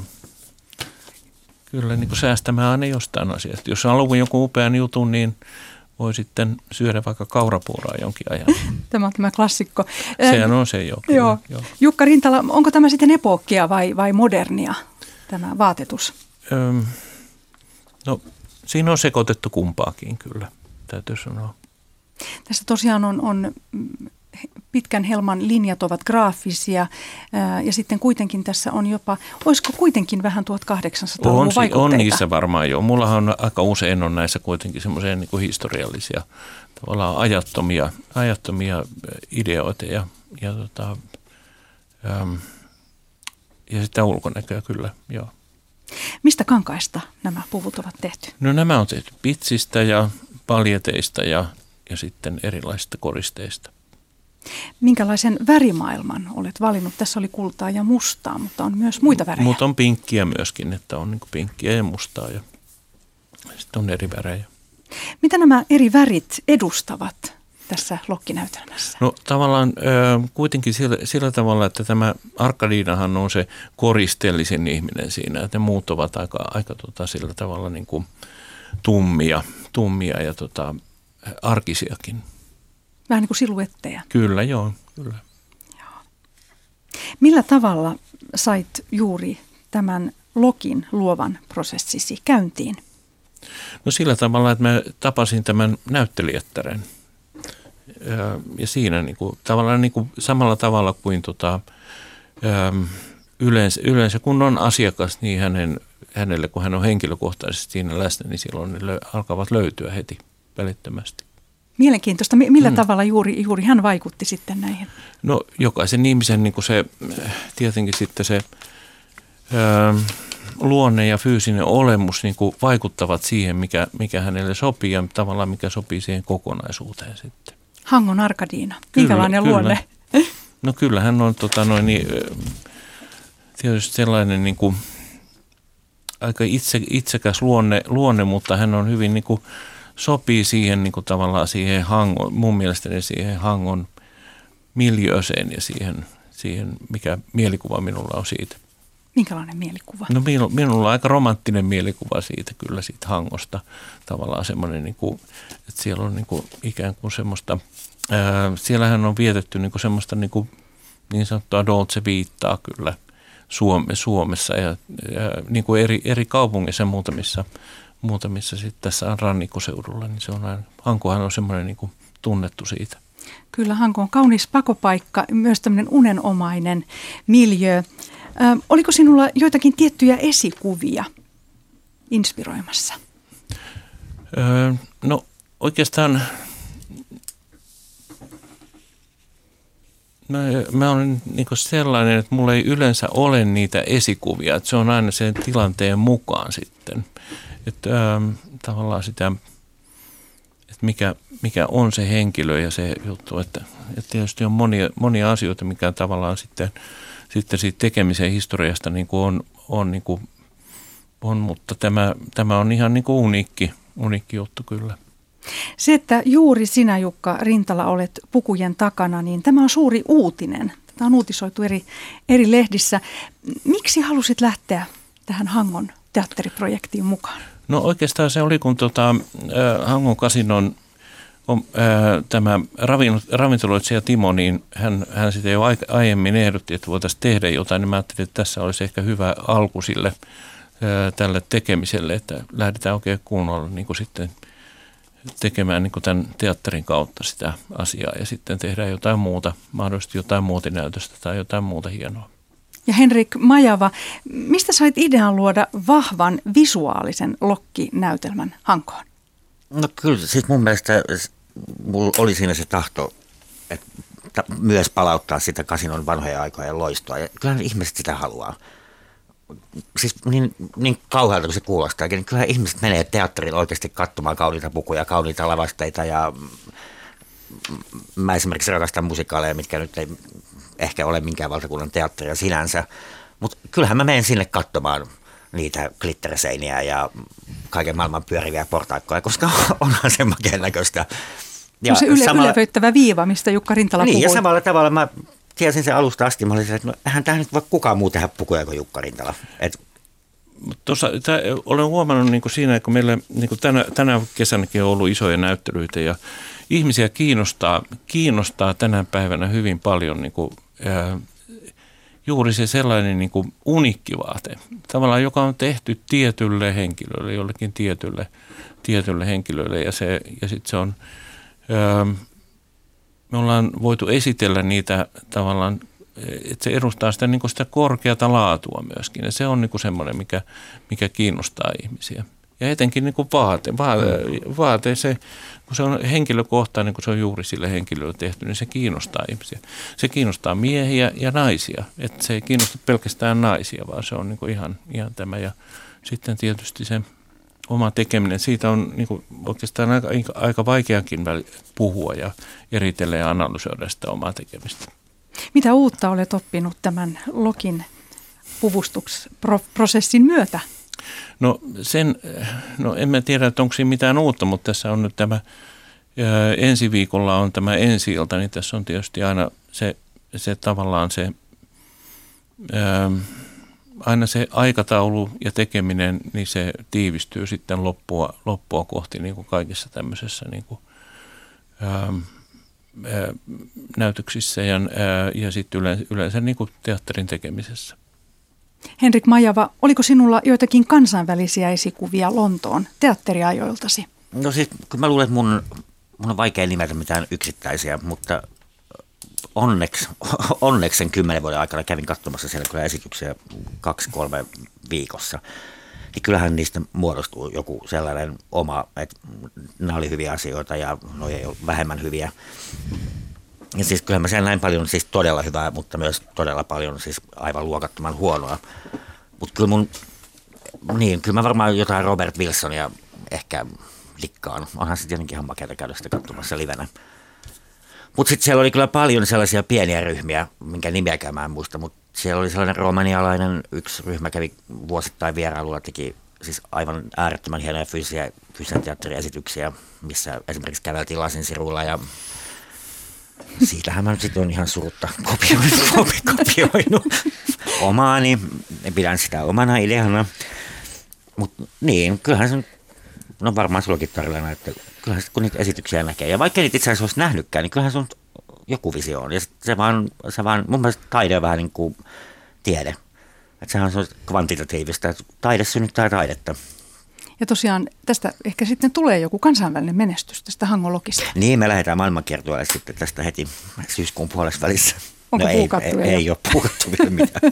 [SPEAKER 3] kyllä niin kuin säästämään aina jostain asiasta. Jos haluaa joku upean jutun, niin voi sitten syödä vaikka kaurapuuroa jonkin ajan.
[SPEAKER 1] Tämä on tämä klassikko.
[SPEAKER 3] Sehän on se jo. Kyllä,
[SPEAKER 1] joo.
[SPEAKER 3] joo.
[SPEAKER 1] Jukka Rintala, onko tämä sitten epookkia vai, vai modernia, tämä vaatetus?
[SPEAKER 3] Öm, no siinä on sekoitettu kumpaakin kyllä, täytyy sanoa.
[SPEAKER 1] Tässä tosiaan on, on pitkän helman linjat ovat graafisia ää, ja sitten kuitenkin tässä on jopa, olisiko kuitenkin vähän tuhatkahdeksansataaluvun
[SPEAKER 3] on,
[SPEAKER 1] vaikutteita?
[SPEAKER 3] On niissä varmaan jo. Mullahan on aika usein on näissä kuitenkin semmoisia niin kuin historiallisia, tavallaan ajattomia, ajattomia ideoita ja, ja, tota, äm, ja sitä ulkonäköä kyllä, joo.
[SPEAKER 1] Mistä kankaista nämä puvut ovat tehty?
[SPEAKER 3] No nämä on tehty pitsistä ja paljeteista ja, ja sitten erilaisista koristeista.
[SPEAKER 1] Minkälaisen värimaailman olet valinnut? Tässä oli kultaa ja mustaa, mutta on myös muita värejä.
[SPEAKER 3] Mutta on pinkkiä myöskin, että on niin kuin pinkkiä ja mustaa ja sitten on eri värejä.
[SPEAKER 1] Mitä nämä eri värit edustavat tässä lokkinäytelmässä?
[SPEAKER 3] No tavallaan äh, kuitenkin sillä, sillä tavalla, että tämä Arkadiinahan on se koristeellisin ihminen siinä, että ne muut ovat aika, aika tota, sillä tavalla niin kuin tummia, tummia ja tota, arkisiakin.
[SPEAKER 1] Vähän niin kuin siluetteja.
[SPEAKER 3] Kyllä, joo, kyllä.
[SPEAKER 1] Joo. Millä tavalla sait juuri tämän lokin luovan prosessisi käyntiin?
[SPEAKER 3] No sillä tavalla, että mä tapasin tämän näyttelijättären. Ja siinä niin kuin, tavallaan niin kuin samalla tavalla kuin tota, yleensä, yleensä kun on asiakas, niin hänen, hänelle kun hän on henkilökohtaisesti siinä läsnä, niin silloin ne lö, alkavat löytyä heti välittömästi.
[SPEAKER 1] Mielenkiintoista. Millä
[SPEAKER 3] mm.
[SPEAKER 1] tavalla juuri, juuri hän vaikutti sitten näihin?
[SPEAKER 3] No jokaisen ihmisen niin kuin se, tietenkin sitten se ää, luonne ja fyysinen olemus niin kuin vaikuttavat siihen, mikä, mikä hänelle sopii ja tavallaan mikä sopii siihen kokonaisuuteen sitten.
[SPEAKER 1] Hangon Arkadiina. Minkälainen
[SPEAKER 3] kyllä,
[SPEAKER 1] luonne?
[SPEAKER 3] Kyllä. No kyllä hän on tota, noin, niin, tietysti sellainen niin kuin, aika itse, itsekäs luonne, luonne, mutta hän on hyvin niin kuin, sopii siihen niin kuin tavallaan siihen hangon, mun mielestäni siihen hangon miljööseen ja siihen, siihen, mikä mielikuva minulla on siitä.
[SPEAKER 1] Minkälainen mielikuva?
[SPEAKER 3] No minu, minulla on aika romanttinen mielikuva siitä kyllä siitä hangosta. Tavallaan semmoinen, niin kuin, että siellä on niin kuin ikään kuin semmoista, ää, siellähän on vietetty niin kuin semmoista niin, kuin, niin sanottua Dolce Vitaa kyllä Suome, Suomessa ja, ja niin kuin eri, eri kaupungeissa muutamissa Muutamissa sitten tässä rannikkoseudulla, niin se on aina, Hankohan on semmoinen niin kuin tunnettu siitä.
[SPEAKER 1] Kyllä, Hanko on kaunis pakopaikka, myös tämmöinen unenomainen miljöö. Ö, oliko sinulla joitakin tiettyjä esikuvia inspiroimassa?
[SPEAKER 3] Öö, no oikeastaan mä, mä olen niin kuin sellainen, että mulla ei yleensä ole niitä esikuvia, että se on aina sen tilanteen mukaan sitten. Että ähm, tavallaan sitä, että mikä, mikä on se henkilö ja se juttu, että, että tietysti on monia, monia asioita, mikä tavallaan sitten, sitten siitä tekemisen historiasta niin kuin on, on, niin kuin on, mutta tämä, tämä on ihan niin kuin uniikki, uniikki juttu kyllä.
[SPEAKER 1] Se, että juuri sinä, Jukka Rintala, olet pukujen takana, niin tämä on suuri uutinen. Tämä on uutisoitu eri, eri lehdissä. Miksi halusit lähteä tähän Hangon teatteriprojektiin mukaan?
[SPEAKER 3] No oikeastaan se oli, kun tota, Hangon kasinon on, ää, tämä ravin, ravintoloitsija Timo, niin hän, hän sitä jo aiemmin ehdotti, että voitaisiin tehdä jotain, niin mä ajattelin, että tässä olisi ehkä hyvä alku sille ää, tälle tekemiselle, että lähdetään oikein kunnolla niin kuin sitten tekemään niin kuin tämän teatterin kautta sitä asiaa ja sitten tehdään jotain muuta, mahdollisesti jotain muotinäytöstä tai jotain muuta hienoa.
[SPEAKER 1] Ja Henrik Majava, mistä sait idean luoda vahvan visuaalisen lokkinäytelmän Hankoon?
[SPEAKER 2] No kyllä, siis mun mielestä mulla oli siinä se tahto, että myös palauttaa sitä kasinon vanhoja aikojen loistoa. Ja kyllähän ihmiset sitä haluaa. Siis niin, niin kauhealta kuin se kuulostaakin, niin kyllähän ihmiset menee teatteriin oikeasti katsomaan kauniita pukuja, kauniita lavasteita. Ja mä esimerkiksi rakastan musikaaleja, mitkä nyt ei ehkä ole minkään valtakunnan teatteria sinänsä. Mutta kyllähän mä menen sinne katsomaan niitä glitterseiniä ja kaiken maailman pyöriviä portaikkoja, koska onhan se makeen näköistä.
[SPEAKER 1] Ja on se yle, samalla, ylevöittävä viiva, mistä Jukka Rintala
[SPEAKER 2] niin,
[SPEAKER 1] puhui.
[SPEAKER 2] Ja samalla tavalla mä tiesin sen alusta asti, mä olisin, että no, eihän tähän nyt voi kukaan muu tehdä pukuja kuin Jukka Rintala. Et,
[SPEAKER 3] Tuossa, tää, olen huomannut niin kuin siinä, kun meillä niin kuin tänä, tänä kesänäkin on ollut isoja näyttelyitä ja ihmisiä kiinnostaa, kiinnostaa tänä päivänä hyvin paljon niin kuin, ää, juuri se sellainen niin kuin uniikki vaate, tavallaan joka on tehty tietylle henkilölle, jollekin tietylle, tietylle henkilölle ja, se, ja sitten se on, ää, me ollaan voitu esitellä niitä tavallaan, että se edustaa sitä, niin kuin sitä korkeata laatua myöskin ja se on niin kuin semmoinen, mikä, mikä kiinnostaa ihmisiä. Ja etenkin niin kuin vaate, vaate, vaate se, kun se on henkilökohtainen, kun se on juuri sille henkilölle tehty, niin se kiinnostaa ihmisiä. Se kiinnostaa miehiä ja naisia, että se ei kiinnosta pelkästään naisia, vaan se on niin kuin ihan, ihan tämä. Ja sitten tietysti se oma tekeminen, siitä on niin kuin oikeastaan aika, aika vaikeakin puhua ja eritellä ja analysoida sitä omaa tekemistä.
[SPEAKER 1] Mitä uutta olet oppinut tämän Lokin puvustusprosessin myötä?
[SPEAKER 3] No sen, no en mä tiedä, että onko siinä mitään uutta, mutta tässä on nyt tämä, ää, ensi viikolla on tämä ensi-ilta, niin tässä on tietysti aina se, se tavallaan se, ää, aina se aikataulu ja tekeminen, niin se tiivistyy sitten loppua, loppua kohti niin kuin kaikissa tämmöisessä niin kuin, ää, ää, näytöksissä ja, ää, ja sitten yleensä, yleensä niin kuin teatterin tekemisessä.
[SPEAKER 1] Henrik Majava, oliko sinulla joitakin kansainvälisiä esikuvia Lontoon teatteriajoiltasi?
[SPEAKER 2] No siis, kun mä luulen, että mun, mun on vaikea nimetä mitään yksittäisiä, mutta onneksi, onneksi sen kymmenen vuoden aikana kävin katsomassa siellä kyllä esityksiä kaksi, kolme viikossa. Niin kyllähän niistä muodostuu joku sellainen oma, että nämä oli hyviä asioita ja ne ei ole vähemmän hyviä. Ja siis kyllähän mä siellä näin paljon siis todella hyvää, mutta myös todella paljon siis aivan luokattoman huonoa. Mutta kyllä mun, niin, kyllä mä varmaan jotain Robert Wilsonia ehkä likkaan. Onhan se tietenkin ihan makeata käydä sitä katsomassa livenä. Mutta sitten siellä oli kyllä paljon sellaisia pieniä ryhmiä, minkä nimeäkään mä en muista, mutta siellä oli sellainen romanialainen yksi ryhmä, kävi vuosittain vierailulla, teki siis aivan äärettömän hienoja fyysisiä, fyysisiä teatteriesityksiä, missä esimerkiksi käveltiin lasinsiruilla ja siitähän mä nyt sitten on ihan surutta kopioinut, kopioinut omaani, pidän sitä omana ideana, mutta niin, kyllähän se no varmaan sullakin tarjolla, että kyllähän se, kun niitä esityksiä näkee, ja vaikka niitä itse asiassa olisi nähnytkään, niin kyllähän se on joku visio on, ja se vaan, se vaan, mun mielestä taide on vähän niin kuin tiede, että sehän on kvantitatiivista, että taide synnyttää taidetta.
[SPEAKER 1] Ja tosiaan tästä ehkä sitten tulee joku kansainvälinen menestys tästä Hangon Lokista.
[SPEAKER 2] Niin, me lähdetään maailmankiertueelle sitten tästä heti syyskuun puolessa välissä.
[SPEAKER 1] Onko
[SPEAKER 2] no,
[SPEAKER 1] puukattu?
[SPEAKER 2] Ei, ei, ei ole puukattu vielä mitään.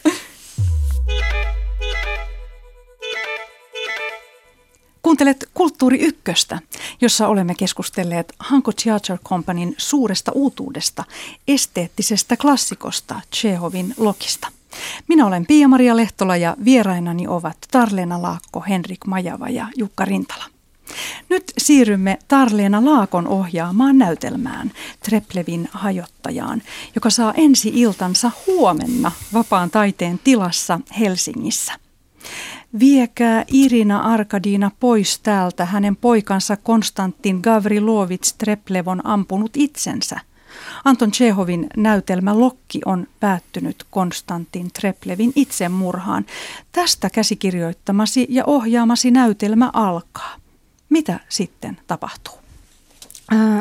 [SPEAKER 1] Kuuntelet Kulttuuri Ykköstä, jossa olemme keskustelleet Hanko Theatre Companyn suuresta uutuudesta, esteettisestä klassikosta Tšehovin Lokista. Minä olen Pia-Maria Lehtola ja vierainani ovat Tarleena Laakko, Henrik Majava ja Jukka Rintala. Nyt siirrymme Tarleena Laakon ohjaamaan näytelmään, Treplevin hajottajaan, joka saa ensi-iltansa huomenna Vapaan taiteen tilassa Helsingissä. Viekää Irina Arkadiina pois täältä, hänen poikansa Konstantin Gavrilovits Treplev on ampunut itsensä. Anton Tšehovin näytelmä Lokki on päättynyt Konstantin Treplevin itsemurhaan. Tästä käsikirjoittamasi ja ohjaamasi näytelmä alkaa. Mitä sitten tapahtuu?
[SPEAKER 4] Uh,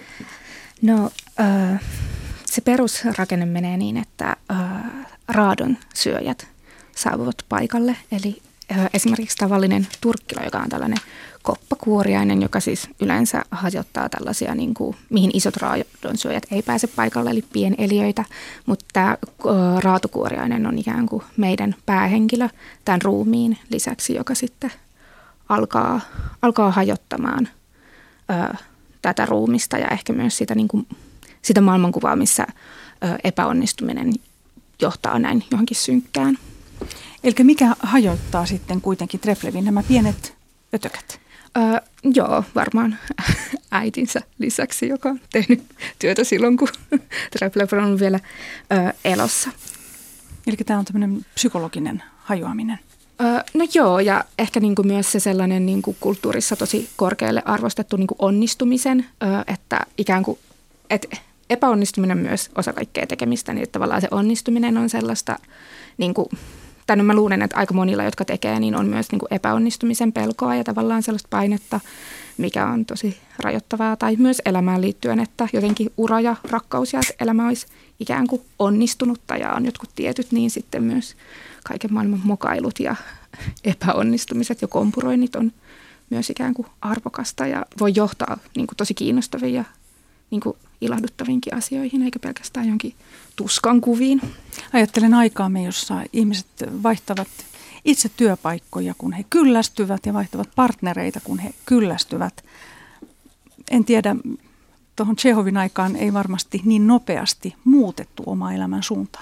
[SPEAKER 4] no uh, se perusrakenne menee niin, että uh, raadon syöjät saavuvat paikalle. Eli uh, esimerkiksi tavallinen turkkila, joka on tällainen koppakuoriainen, joka siis yleensä hajottaa tällaisia, niin kuin, mihin isot raadonsyöjät ei pääse paikalle, eli pieneliöitä. Mutta tämä uh, raatokuoriainen on ikään kuin meidän päähenkilö tämän ruumiin lisäksi, joka sitten alkaa, alkaa hajottamaan uh, tätä ruumista ja ehkä myös sitä, niin kuin, sitä maailmankuvaa, missä uh, epäonnistuminen johtaa näin johonkin synkkään.
[SPEAKER 1] Eli mikä hajottaa sitten kuitenkin Treplevin nämä pienet ötökät?
[SPEAKER 4] Öö, joo, varmaan äitinsä lisäksi, joka on tehnyt työtä silloin, kun Treplev on vielä öö, elossa.
[SPEAKER 1] Eli tämä on tämmöinen psykologinen hajoaminen.
[SPEAKER 4] Öö, no joo, ja ehkä niinku myös se sellainen niinku kulttuurissa tosi korkealle arvostettu niinku onnistumisen, öö, että ikään kuin et epäonnistuminen on myös osa kaikkea tekemistä, niin että tavallaan se onnistuminen on sellaista niinku, tai no mä luulen, että aika monilla, jotka tekee, niin on myös niin kuin epäonnistumisen pelkoa ja tavallaan sellaista painetta, mikä on tosi rajoittavaa. Tai myös elämään liittyen, että jotenkin ura ja rakkaus ja että elämä olisi ikään kuin onnistunutta ja on jotkut tietyt, niin sitten myös kaiken maailman mokailut ja epäonnistumiset ja kompuroinnit on myös ikään kuin arvokasta ja voi johtaa niin kuin tosi kiinnostaviin ja niin kuin ilahduttaviinkin asioihin, eikä pelkästään jonkin tuskan kuviin.
[SPEAKER 1] Ajattelen aikaamme, jossa ihmiset vaihtavat itse työpaikkoja, kun he kyllästyvät ja vaihtavat partnereita, kun he kyllästyvät. En tiedä, tuohon Tšehovin aikaan ei varmasti niin nopeasti muutettu oma elämän suuntaa.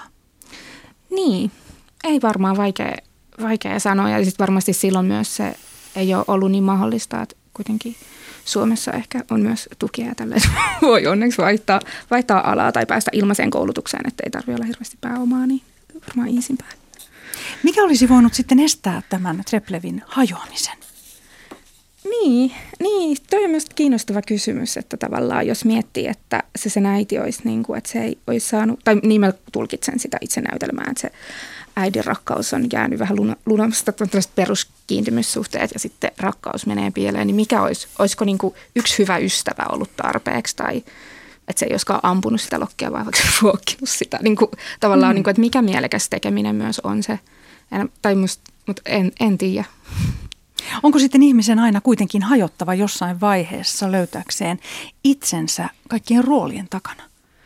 [SPEAKER 4] Niin, ei varmaan vaikea, vaikea sanoa. Ja sitten varmasti silloin myös se ei ole ollut niin mahdollista, että kuitenkin Suomessa ehkä on myös tukia ja tälleen voi onneksi vaihtaa, vaihtaa alaa tai päästä ilmaiseen koulutukseen, että ei tarvitse olla hirveästi pääomaa, niin varmaan iisimpää.
[SPEAKER 1] Mikä olisi voinut sitten estää tämän Treplevin hajoamisen?
[SPEAKER 4] Niin, niin, toi on myös kiinnostava kysymys, että tavallaan jos miettii, että se sen äiti olisi niin kuin, että se ei olisi saanut, tai niin mä tulkitsen sitä itse näytelmään, että se äidin rakkaus on jäänyt vähän lunamasta, tällaiset peruskiintymyssuhteet ja sitten rakkaus menee pieleen, niin mikä olisi, olisiko niin kuin yksi hyvä ystävä ollut tarpeeksi tai että se ei olisikaan ampunut sitä lokkia, vaan vaikka ruokkinut sitä, niin kuin, tavallaan, mm. niin kuin, että mikä mielekäs tekeminen myös on se, tai musta, mutta en, en tiedä.
[SPEAKER 1] Onko sitten ihmisen aina kuitenkin hajottava jossain vaiheessa löytääkseen itsensä kaikkien roolien takana?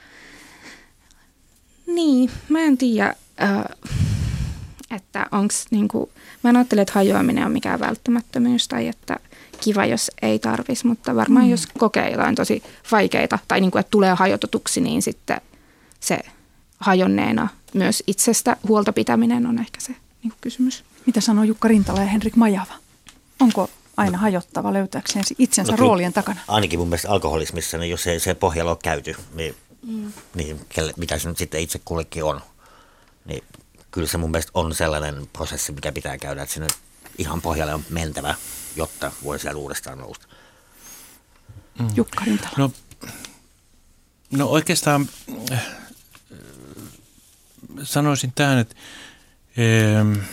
[SPEAKER 4] Niin, mä en tiedä, äh, että onko niinku, mä en ajattele, että hajoaminen on mikään välttämättömyys tai että kiva, jos ei tarvitsisi, mutta varmaan mm. jos kokee jotain tosi vaikeita tai niinku, että tulee hajotetuksi, niin sitten se hajonneena myös itsestä huolta pitäminen on ehkä se niinku, kysymys.
[SPEAKER 1] Mitä sanoo Jukka Rintala ja Henrik Majava? Onko aina hajottava löytääkseen itsensä no, roolien takana?
[SPEAKER 2] Ainakin mun mielestä alkoholismissa, niin jos se, se pohjalla on käyty, niin, mm. niin mitä se nyt sitten itse kullekin on, niin kyllä se mun mielestä on sellainen prosessi, mikä pitää käydä, että sinne ihan pohjalle on mentävä, jotta voi siellä uudestaan nousta.
[SPEAKER 1] Mm. Jukka Rintala.
[SPEAKER 3] No, no oikeastaan äh, sanoisin tähän, että äh,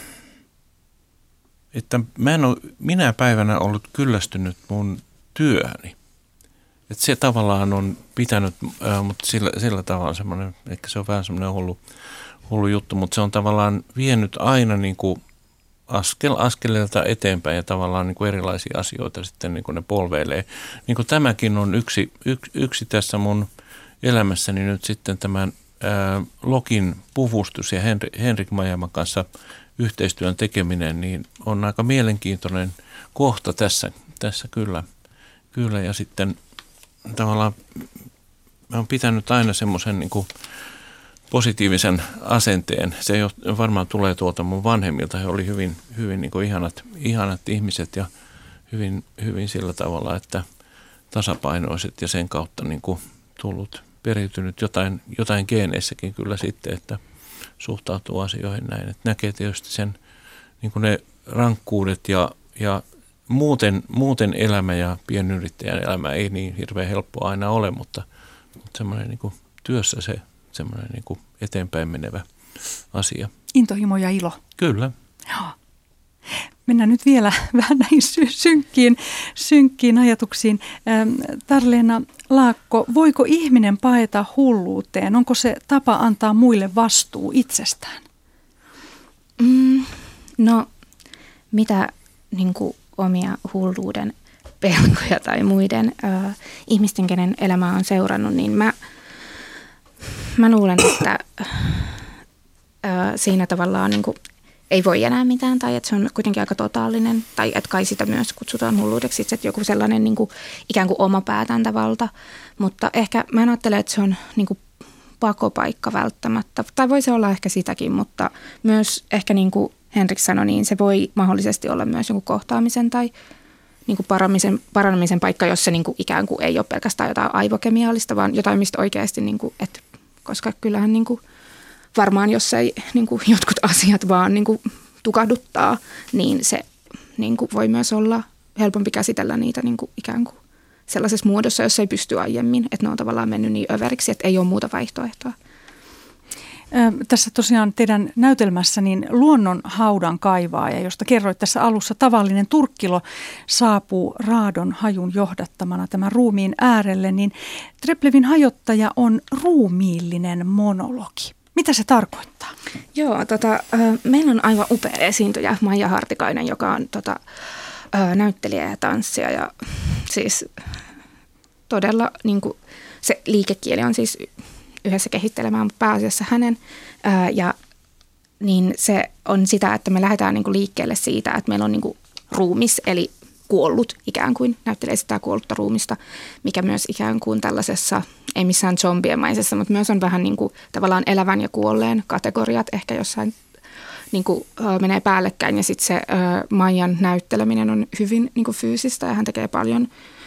[SPEAKER 3] että mä en ole minä päivänä ollut kyllästynyt mun työhöni. Että se tavallaan on pitänyt, äh, mutta sillä, sillä tavalla semmoinen, ehkä se on vähän semmoinen hullu, hullu juttu, mutta se on tavallaan vienyt aina niin kuin askel askeleelta eteenpäin ja tavallaan niin kuin erilaisia asioita sitten niin kuin ne polveilee. Niin kuin tämäkin on yksi, yksi, yksi tässä mun elämässäni nyt sitten tämän ää, Lokin puvustus ja Henri, Henrik Majaman kanssa yhteistyön tekeminen, niin on aika mielenkiintoinen kohta tässä, tässä kyllä, kyllä. Ja sitten tavallaan mä oon pitänyt aina semmoisen niin kuin positiivisen asenteen. Se jo varmaan tulee tuolta mun vanhemmilta. He oli hyvin, hyvin niin kuin ihanat, ihanat ihmiset ja hyvin, hyvin sillä tavalla, että tasapainoiset ja sen kautta niin kuin tullut, periytynyt jotain, jotain geeneissäkin kyllä sitten, että suhtautuu asioihin näin. Että näkee tietysti sen, niin kuin ne rankkuudet ja, ja muuten, muuten elämä ja pienyrittäjän elämä ei niin hirveän helppoa aina ole, mutta, mutta semmoinen niin kuin työssä se semmoinen niin kuin eteenpäin menevä asia.
[SPEAKER 1] Intohimo ja ilo.
[SPEAKER 3] Kyllä.
[SPEAKER 1] Joo. Mennään nyt vielä vähän näihin sy- synkkiin, synkkiin ajatuksiin. Ähm, Tarleena Laakko, voiko ihminen paeta hulluuteen? Onko se tapa antaa muille vastuu itsestään?
[SPEAKER 4] Mm, no, mitä niin kuin omia hulluuden pelkoja tai muiden äh, ihmisten, kenen elämää on seurannut, niin mä, mä luulen, että äh, siinä tavallaan niin kuin ei voi enää mitään tai että se on kuitenkin aika totaalinen tai että kai sitä myös kutsutaan hulluudeksi, että joku sellainen niin kuin, ikään kuin oma päätäntävalta, mutta ehkä mä en ajattele, että se on niin kuin pakopaikka välttämättä tai voi se olla ehkä sitäkin, mutta myös ehkä niin kuin Henrik sanoi, niin se voi mahdollisesti olla myös joku kohtaamisen tai niin kuin parantamisen, parantamisen paikka, jos se niin kuin ikään kuin ei ole pelkästään jotain aivokemiallista, vaan jotain, mistä oikeasti, niin kuin, että, koska kyllähän niin kuin, varmaan jos ei niin kuin jotkut asiat vaan niin kuin tukahduttaa, niin se niin kuin voi myös olla helpompi käsitellä niitä niin kuin ikään kuin sellaisessa muodossa, jos ei pysty aiemmin, että ne on tavallaan mennyt niin överiksi, että ei ole muuta vaihtoehtoa.
[SPEAKER 1] Tässä tosiaan teidän näytelmässä niin luonnon haudan kaivaaja, josta kerroit tässä alussa, tavallinen turkkilo saapuu raadon hajun johdattamana tämän ruumiin äärelle, niin Treplevin hajottaja on ruumiillinen monologi. Mitä se tarkoittaa?
[SPEAKER 4] Joo, tota, meillä on aivan upea esiintyjä Maija Hartikainen, joka on tota, näyttelijä ja tanssija ja siis todella niin kuin, se liikekieli on siis yhdessä kehittelemään, mutta pääasiassa hänen. Ää, ja niin se on sitä, että me lähdetään niinku liikkeelle siitä, että meillä on niinku ruumis, eli kuollut ikään kuin, näyttelee sitä kuollutta ruumista, mikä myös ikään kuin tällaisessa, ei missään zombiemaisessa, mutta myös on vähän niinku tavallaan elävän ja kuolleen kategoriat ehkä jossain niinku, ä, menee päällekkäin. Ja sitten se ä, Maijan näytteleminen on hyvin niinku fyysistä ja hän tekee paljon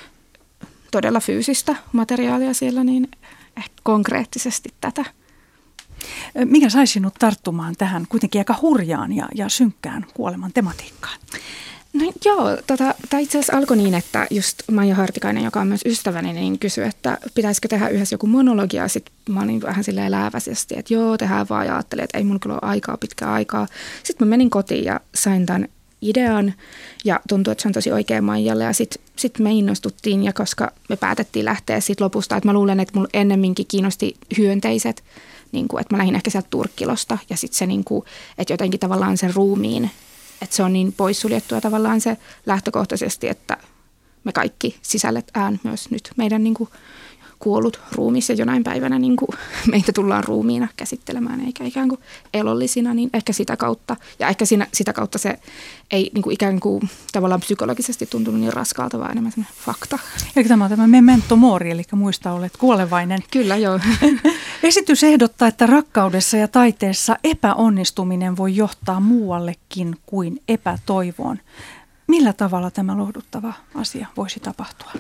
[SPEAKER 4] todella fyysistä materiaalia siellä, niin ehkä konkreettisesti tätä.
[SPEAKER 1] Mikä sai sinut tarttumaan tähän kuitenkin aika hurjaan ja, ja synkkään kuoleman tematiikkaan?
[SPEAKER 4] No joo, tota, tämä itse asiassa alkoi niin, että just Maija Hartikainen, joka on myös ystäväni, niin kysyi, että pitäisikö tehdä yhdessä joku monologia. Sitten mä olin vähän silleen lääväisesti, että joo, tehdään vaan ja ajattelin, että ei mulla kyllä ole aikaa, pitkää aikaa. Sitten mä menin kotiin ja sain tämän idean ja tuntui, että se on tosi oikea Maijalle ja sitten sit me innostuttiin ja koska me päätettiin lähteä siitä lopusta, että mä luulen, että mulla ennemminkin kiinnosti hyönteiset, niin kuin, että mä lähdin ehkä sieltä Turkkilosta ja sitten se, niin kuin, että jotenkin tavallaan sen ruumiin, että se on niin poissuljettua tavallaan se lähtökohtaisesti, että me kaikki sisälletään myös nyt meidän niin kuin kuollut ruumis ja jonain päivänä niin kuin meitä tullaan ruumiina käsittelemään eikä ikään kuin elollisina, niin ehkä sitä kautta. Ja ehkä siinä, sitä kautta se ei niin kuin ikään kuin tavallaan psykologisesti tuntunut niin raskaalta, vaan enemmän semmoinen fakta.
[SPEAKER 1] Eli tämä on tämä memento mori, eli muista olet kuolevainen.
[SPEAKER 4] Kyllä, joo.
[SPEAKER 1] Esitys ehdottaa, että rakkaudessa ja taiteessa epäonnistuminen voi johtaa muuallekin kuin epätoivoon. Millä tavalla tämä lohduttava asia voisi tapahtua?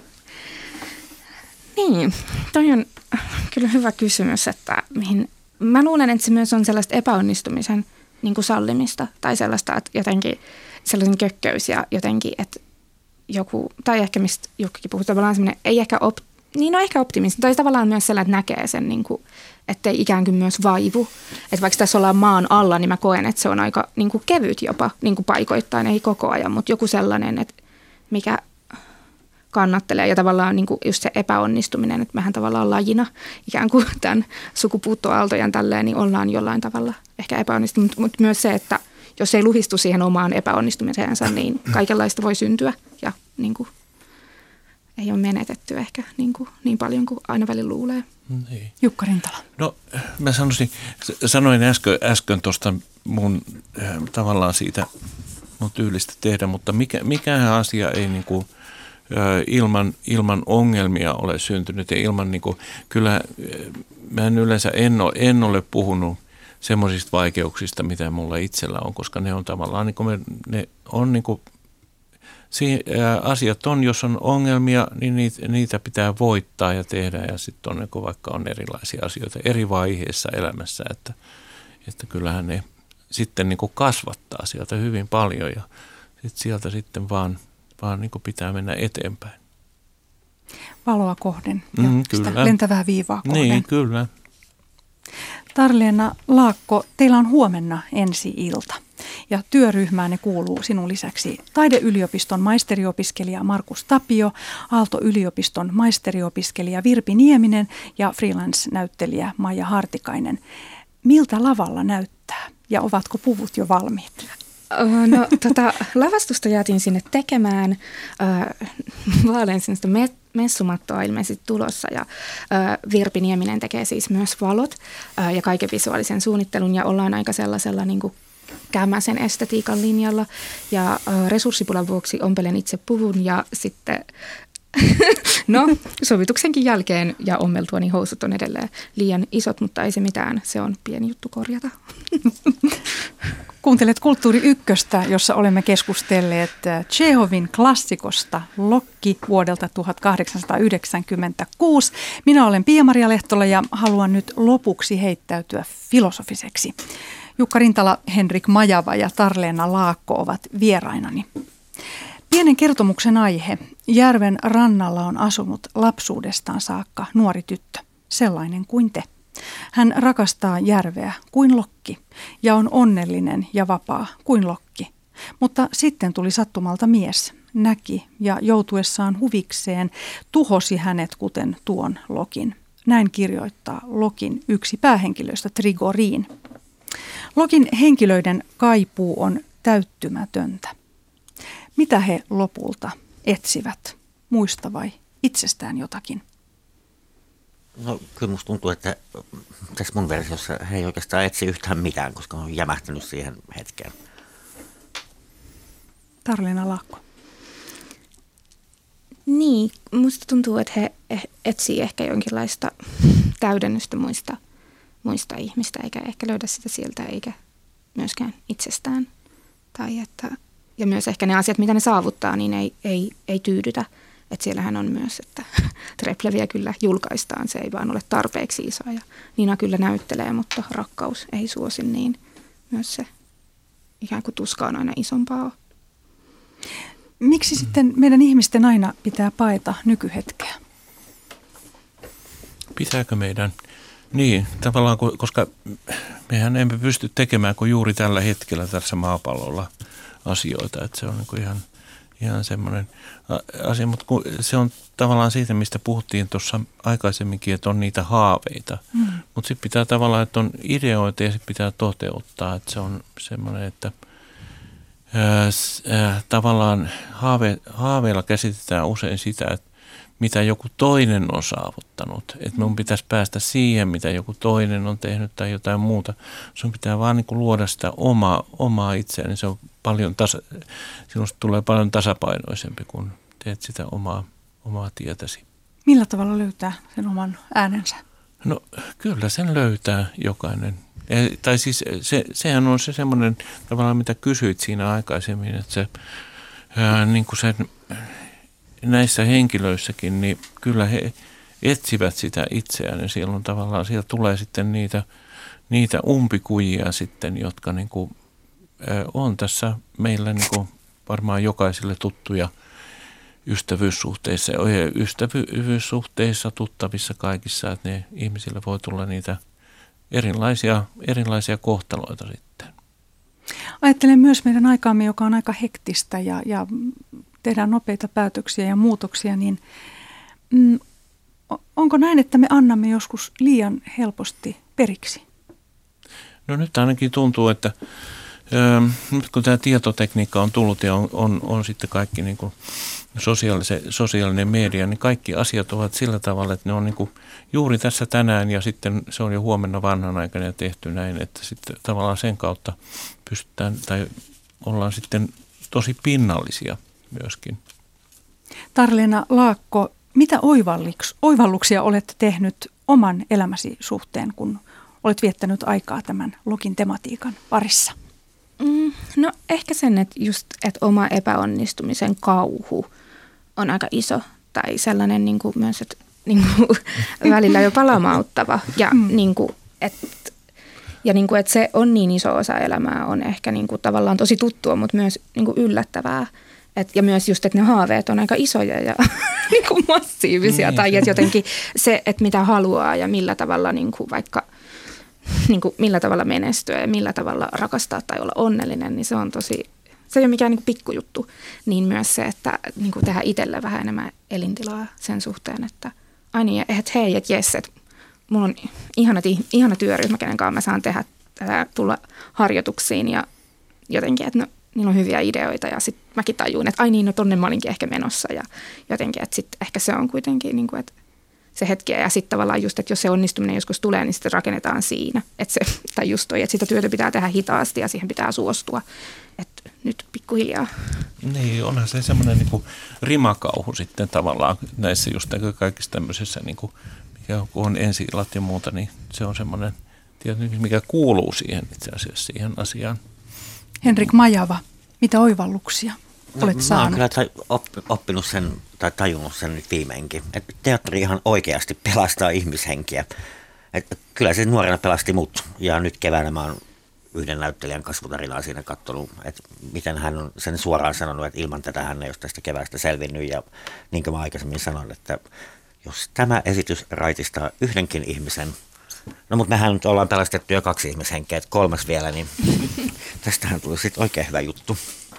[SPEAKER 4] Niin, toi on kyllä hyvä kysymys, että mihin, mä luulen, että se myös on sellaista epäonnistumisen niin kuin sallimista tai sellaista, että jotenkin sellaisen kökköys ja jotenkin, että joku, tai ehkä mistä Jukkakin puhuu, tavallaan semmoinen, ei ehkä, op, niin no ehkä optimismi, tai tavallaan myös sellainen, että näkee sen, niin kuin, ettei ikään kuin myös vaivu. Että vaikka tässä ollaan maan alla, niin mä koen, että se on aika niin kuin kevyt jopa niin kuin paikoittain, ei koko ajan, mutta joku sellainen, että mikä kannattelee ja tavallaan niin kuin just se epäonnistuminen, että mehän tavallaan lajina ikään kuin tämän sukupuuttoaaltojen tälleen, niin ollaan jollain tavalla ehkä epäonnistunut, mutta myös se, että jos ei luhistu siihen omaan epäonnistumiseensa, niin kaikenlaista voi syntyä ja niin kuin ei ole menetetty ehkä niin, kuin, niin paljon kuin aina välillä luulee.
[SPEAKER 3] Niin.
[SPEAKER 1] Jukka Rintala.
[SPEAKER 3] No mä sanoisin, sanoin äsken, äsken tuosta mun äh, tavallaan siitä mun tyylistä tehdä, mutta mikä, mikähän asia ei niin kuin Ilman, ilman ongelmia ole syntynyt ja ilman, niin kuin, kyllä mä en yleensä en ole, en ole puhunut semmoisista vaikeuksista, mitä mulla itsellä on, koska ne on tavallaan, niin kuin me, ne on niin kuin, si, ää, asiat on, jos on ongelmia, niin niitä, niitä pitää voittaa ja tehdä ja sitten on, niin kuin, vaikka on erilaisia asioita eri vaiheissa elämässä, että, että kyllähän ne sitten niin kuin kasvattaa sieltä hyvin paljon ja sit sieltä sitten vaan vaan niin kuin pitää mennä eteenpäin.
[SPEAKER 1] Valoa kohden ja
[SPEAKER 3] mm,
[SPEAKER 1] sitä lentävää viivaa kohden.
[SPEAKER 3] Niin, kyllä.
[SPEAKER 1] Tarleena Laakko, teillä on huomenna ensi-ilta. Ja työryhmään kuuluu sinun lisäksi Taideyliopiston maisteriopiskelija Markus Tapio, Aalto-yliopiston maisteriopiskelija Virpi Nieminen ja freelance-näyttelijä Maija Hartikainen. Miltä lavalla näyttää ja ovatko puvut jo valmiit?
[SPEAKER 4] No tota, lavastusta jäätiin sinne tekemään. Äh, Vaalean sitä me- messumattoa ilmeisesti tulossa ja äh, Virpi Nieminen tekee siis myös valot äh, ja kaiken visuaalisen suunnittelun ja ollaan aika sellaisella niin kuin kämäsen estetiikan linjalla ja äh, resurssipulan vuoksi ompelen itse puvun ja sitten no sovituksenkin jälkeen ja ommeltuani housut on edelleen liian isot, mutta ei se mitään, se on pieni juttu korjata.
[SPEAKER 1] Kuuntelet Kulttuuri Ykköstä, jossa olemme keskustelleet Tšehovin klassikosta Lokki vuodelta tuhatkahdeksansataayhdeksänkymmentäkuusi. Minä olen Pia-Maria Lehtola ja haluan nyt lopuksi heittäytyä filosofiseksi. Jukka Rintala, Henrik Majava ja Tarleena Laakko ovat vierainani. Pienen kertomuksen aihe. Järven rannalla on asunut lapsuudestaan saakka nuori tyttö, sellainen kuin te. Hän rakastaa järveä kuin lokki ja on onnellinen ja vapaa kuin lokki. Mutta sitten tuli sattumalta mies, näki ja joutuessaan huvikseen tuhosi hänet kuten tuon lokin. Näin kirjoittaa Lokin yksi päähenkilöistä Trigorin. Lokin henkilöiden kaipuu on täyttymätöntä. Mitä he lopulta etsivät? Muista vai itsestään jotakin?
[SPEAKER 2] No kyllä musta tuntuu, että tässä mun versiossa he ei oikeastaan etsi yhtään mitään, koska on jämähtänyt siihen hetkeen.
[SPEAKER 1] Tarleena Laakko.
[SPEAKER 4] Niin, musta tuntuu, että he etsii ehkä jonkinlaista täydennystä muista, muista ihmistä, eikä ehkä löydä sitä sieltä, eikä myöskään itsestään. Tai että, ja myös ehkä ne asiat, mitä ne saavuttaa, niin ei, ei, ei tyydytä. Että siellähän on myös, että Trepleviä kyllä julkaistaan, se ei vaan ole tarpeeksi iso. Ja Nina kyllä näyttelee, mutta rakkaus ei suosi, niin myös se ikään kuin tuska on aina isompaa.
[SPEAKER 1] Miksi sitten meidän ihmisten aina pitää paeta nykyhetkeä?
[SPEAKER 3] Pitääkö meidän? Niin, tavallaan, koska mehän emme pysty tekemään kuin juuri tällä hetkellä tässä maapallolla asioita, että se on niin kuin ihan... Ihan semmoinen asia, mutta se on tavallaan siitä, mistä puhuttiin tuossa aikaisemminkin, että on niitä haaveita. Mm. Mutta sitten pitää tavallaan, että on ideoita ja sitten pitää toteuttaa. Että se on semmoinen, että ää, ää, tavallaan haave, haaveilla käsitetään usein sitä, että mitä joku toinen on saavuttanut. Että minun pitäisi päästä siihen, mitä joku toinen on tehnyt tai jotain muuta. Sun pitää vaan niin kuin luoda sitä omaa, omaa itseään. Se on paljon tasa, sinusta tulee paljon tasapainoisempi, kun teet sitä omaa, omaa tietäsi.
[SPEAKER 1] Millä tavalla löytää sen oman äänensä?
[SPEAKER 3] No kyllä sen löytää jokainen. E, tai siis se, sehän on se semmoinen tavallaan, mitä kysyit siinä aikaisemmin, että se ää, niin kuin sen... Näissä henkilöissäkin, niin kyllä he etsivät sitä itseään ja siellä on tavallaan, sieltä tulee sitten niitä, niitä umpikujia sitten, jotka niin kuin, ä, on tässä meillä niin kuin varmaan jokaiselle tuttuja ystävyyssuhteissa, ystävyyssuhteissa, tuttavissa kaikissa, että ne ihmisille voi tulla niitä erilaisia, erilaisia kohtaloita sitten.
[SPEAKER 1] Ajattelen myös meidän aikaamme, joka on aika hektistä ja, ja tehdään nopeita päätöksiä ja muutoksia, niin mm, onko näin, että me annamme joskus liian helposti periksi?
[SPEAKER 3] No nyt ainakin tuntuu, että ö, nyt kun tämä tietotekniikka on tullut ja on, on, on sitten kaikki niin kuin sosiaalinen media, niin kaikki asiat ovat sillä tavalla, että ne on niin kuin juuri tässä tänään ja sitten se on jo huomenna vanhan aikana ja tehty näin, että sitten tavallaan sen kautta pystytään tai ollaan sitten tosi pinnallisia myöskin.
[SPEAKER 1] Tarleena Laakko, mitä oivalluksia olet tehnyt oman elämäsi suhteen, kun olet viettänyt aikaa tämän Lokin tematiikan parissa?
[SPEAKER 4] Mm, no ehkä sen, että just että oma epäonnistumisen kauhu on aika iso tai sellainen niin kuin myös, että niin kuin, välillä jopa lamauttava ja mm. niin kuin, että ja niin kuin, että se on niin iso osa elämää, on ehkä niin kuin tavallaan tosi tuttua, mutta myös niin kuin yllättävää. Et, ja myös just, että ne haaveet on aika isoja ja niin kuin massiivisia. Niin, tai että jotenkin se, että mitä haluaa ja millä tavalla niin kuin vaikka niin kuin millä tavalla menestyä ja millä tavalla rakastaa tai olla onnellinen, niin se on tosi, se ei ole mikään niin kuin pikkujuttu. Niin myös se, että niin kuin tehdä itselle vähän enemmän elintilaa sen suhteen, että ai niin, että hei, että jes, että mulla on ihana, ihana työryhmä, kenen kanssa mä saan tehdä, tulla harjoituksiin ja jotenkin, että no, niillä on hyviä ideoita ja sitten mäkin tajuun, että ai niin, no tonne mä olinkin ehkä menossa ja jotenkin, että sitten ehkä se on kuitenkin niin kuin, että se hetki ja sitten tavallaan just, että jos se onnistuminen joskus tulee, niin sitten rakennetaan siinä, että se, tai just toi, että sitä työtä pitää tehdä hitaasti ja siihen pitää suostua, että nyt pikkuhiljaa.
[SPEAKER 3] Niin, onhan se semmoinen niin kuin rimakauhu sitten tavallaan näissä just kaikissa tämmöisessä, niin kuin, mikä on ensi-illat ja muuta, niin se on semmoinen, mikä kuuluu siihen itse asiassa siihen asiaan.
[SPEAKER 1] Henrik Majava, mitä oivalluksia olet
[SPEAKER 2] no,
[SPEAKER 1] saanut?
[SPEAKER 2] Mä oon kyllä oppinut sen tai tajunnut sen nyt viimeinkin, että teatteri ihan oikeasti pelastaa ihmishenkiä. Et kyllä se nuorena pelasti mut ja nyt keväänä mä oon yhden näyttelijän kasvutarinaa siinä katsonut, että miten hän on sen suoraan sanonut, että ilman tätä hän ei ole tästä keväästä selvinnyt ja niin kuin mä aikaisemmin sanoin, että jos tämä esitys raitistaa yhdenkin ihmisen, no mutta mehän nyt ollaan pelastettu jo kaksi ihmishenkeä, että kolmas vielä, niin tästähän tuli sitten oikein hyvä juttu.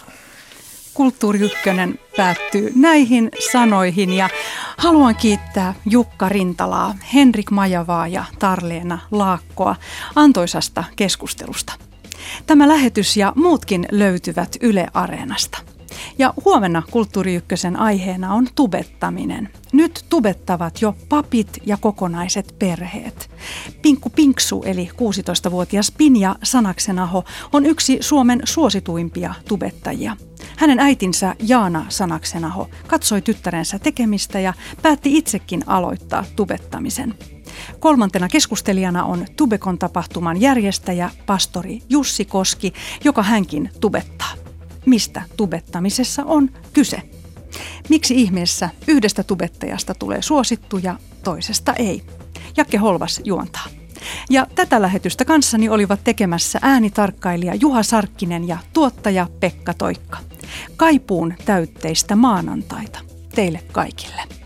[SPEAKER 1] Kulttuuri Ykkönen päättyy näihin sanoihin ja haluan kiittää Jukka Rintalaa, Henrik Majavaa ja Tarleena Laakkoa antoisasta keskustelusta. Tämä lähetys ja muutkin löytyvät Yle Areenasta. Ja huomenna Kulttuuri Ykkösen aiheena on tubettaminen. Nyt tubettavat jo papit ja kokonaiset perheet. Pinkku Pinksu eli kuusitoistavuotias Pinja Sanaksenaho on yksi Suomen suosituimpia tubettajia. Hänen äitinsä Jaana Sanaksenaho katsoi tyttärensä tekemistä ja päätti itsekin aloittaa tubettamisen. Kolmantena keskustelijana on Tubekon tapahtuman järjestäjä, pastori Jussi Koski, joka hänkin tubettaa. Mistä tubettamisessa on kyse? Miksi ihmeessä yhdestä tubettajasta tulee suosittu ja toisesta ei? Jakke Holvas juontaa. Ja tätä lähetystä kanssani olivat tekemässä äänitarkkailija Juha Sarkkinen ja tuottaja Pekka Toikka. Kaipuun täytteistä maanantaita teille kaikille.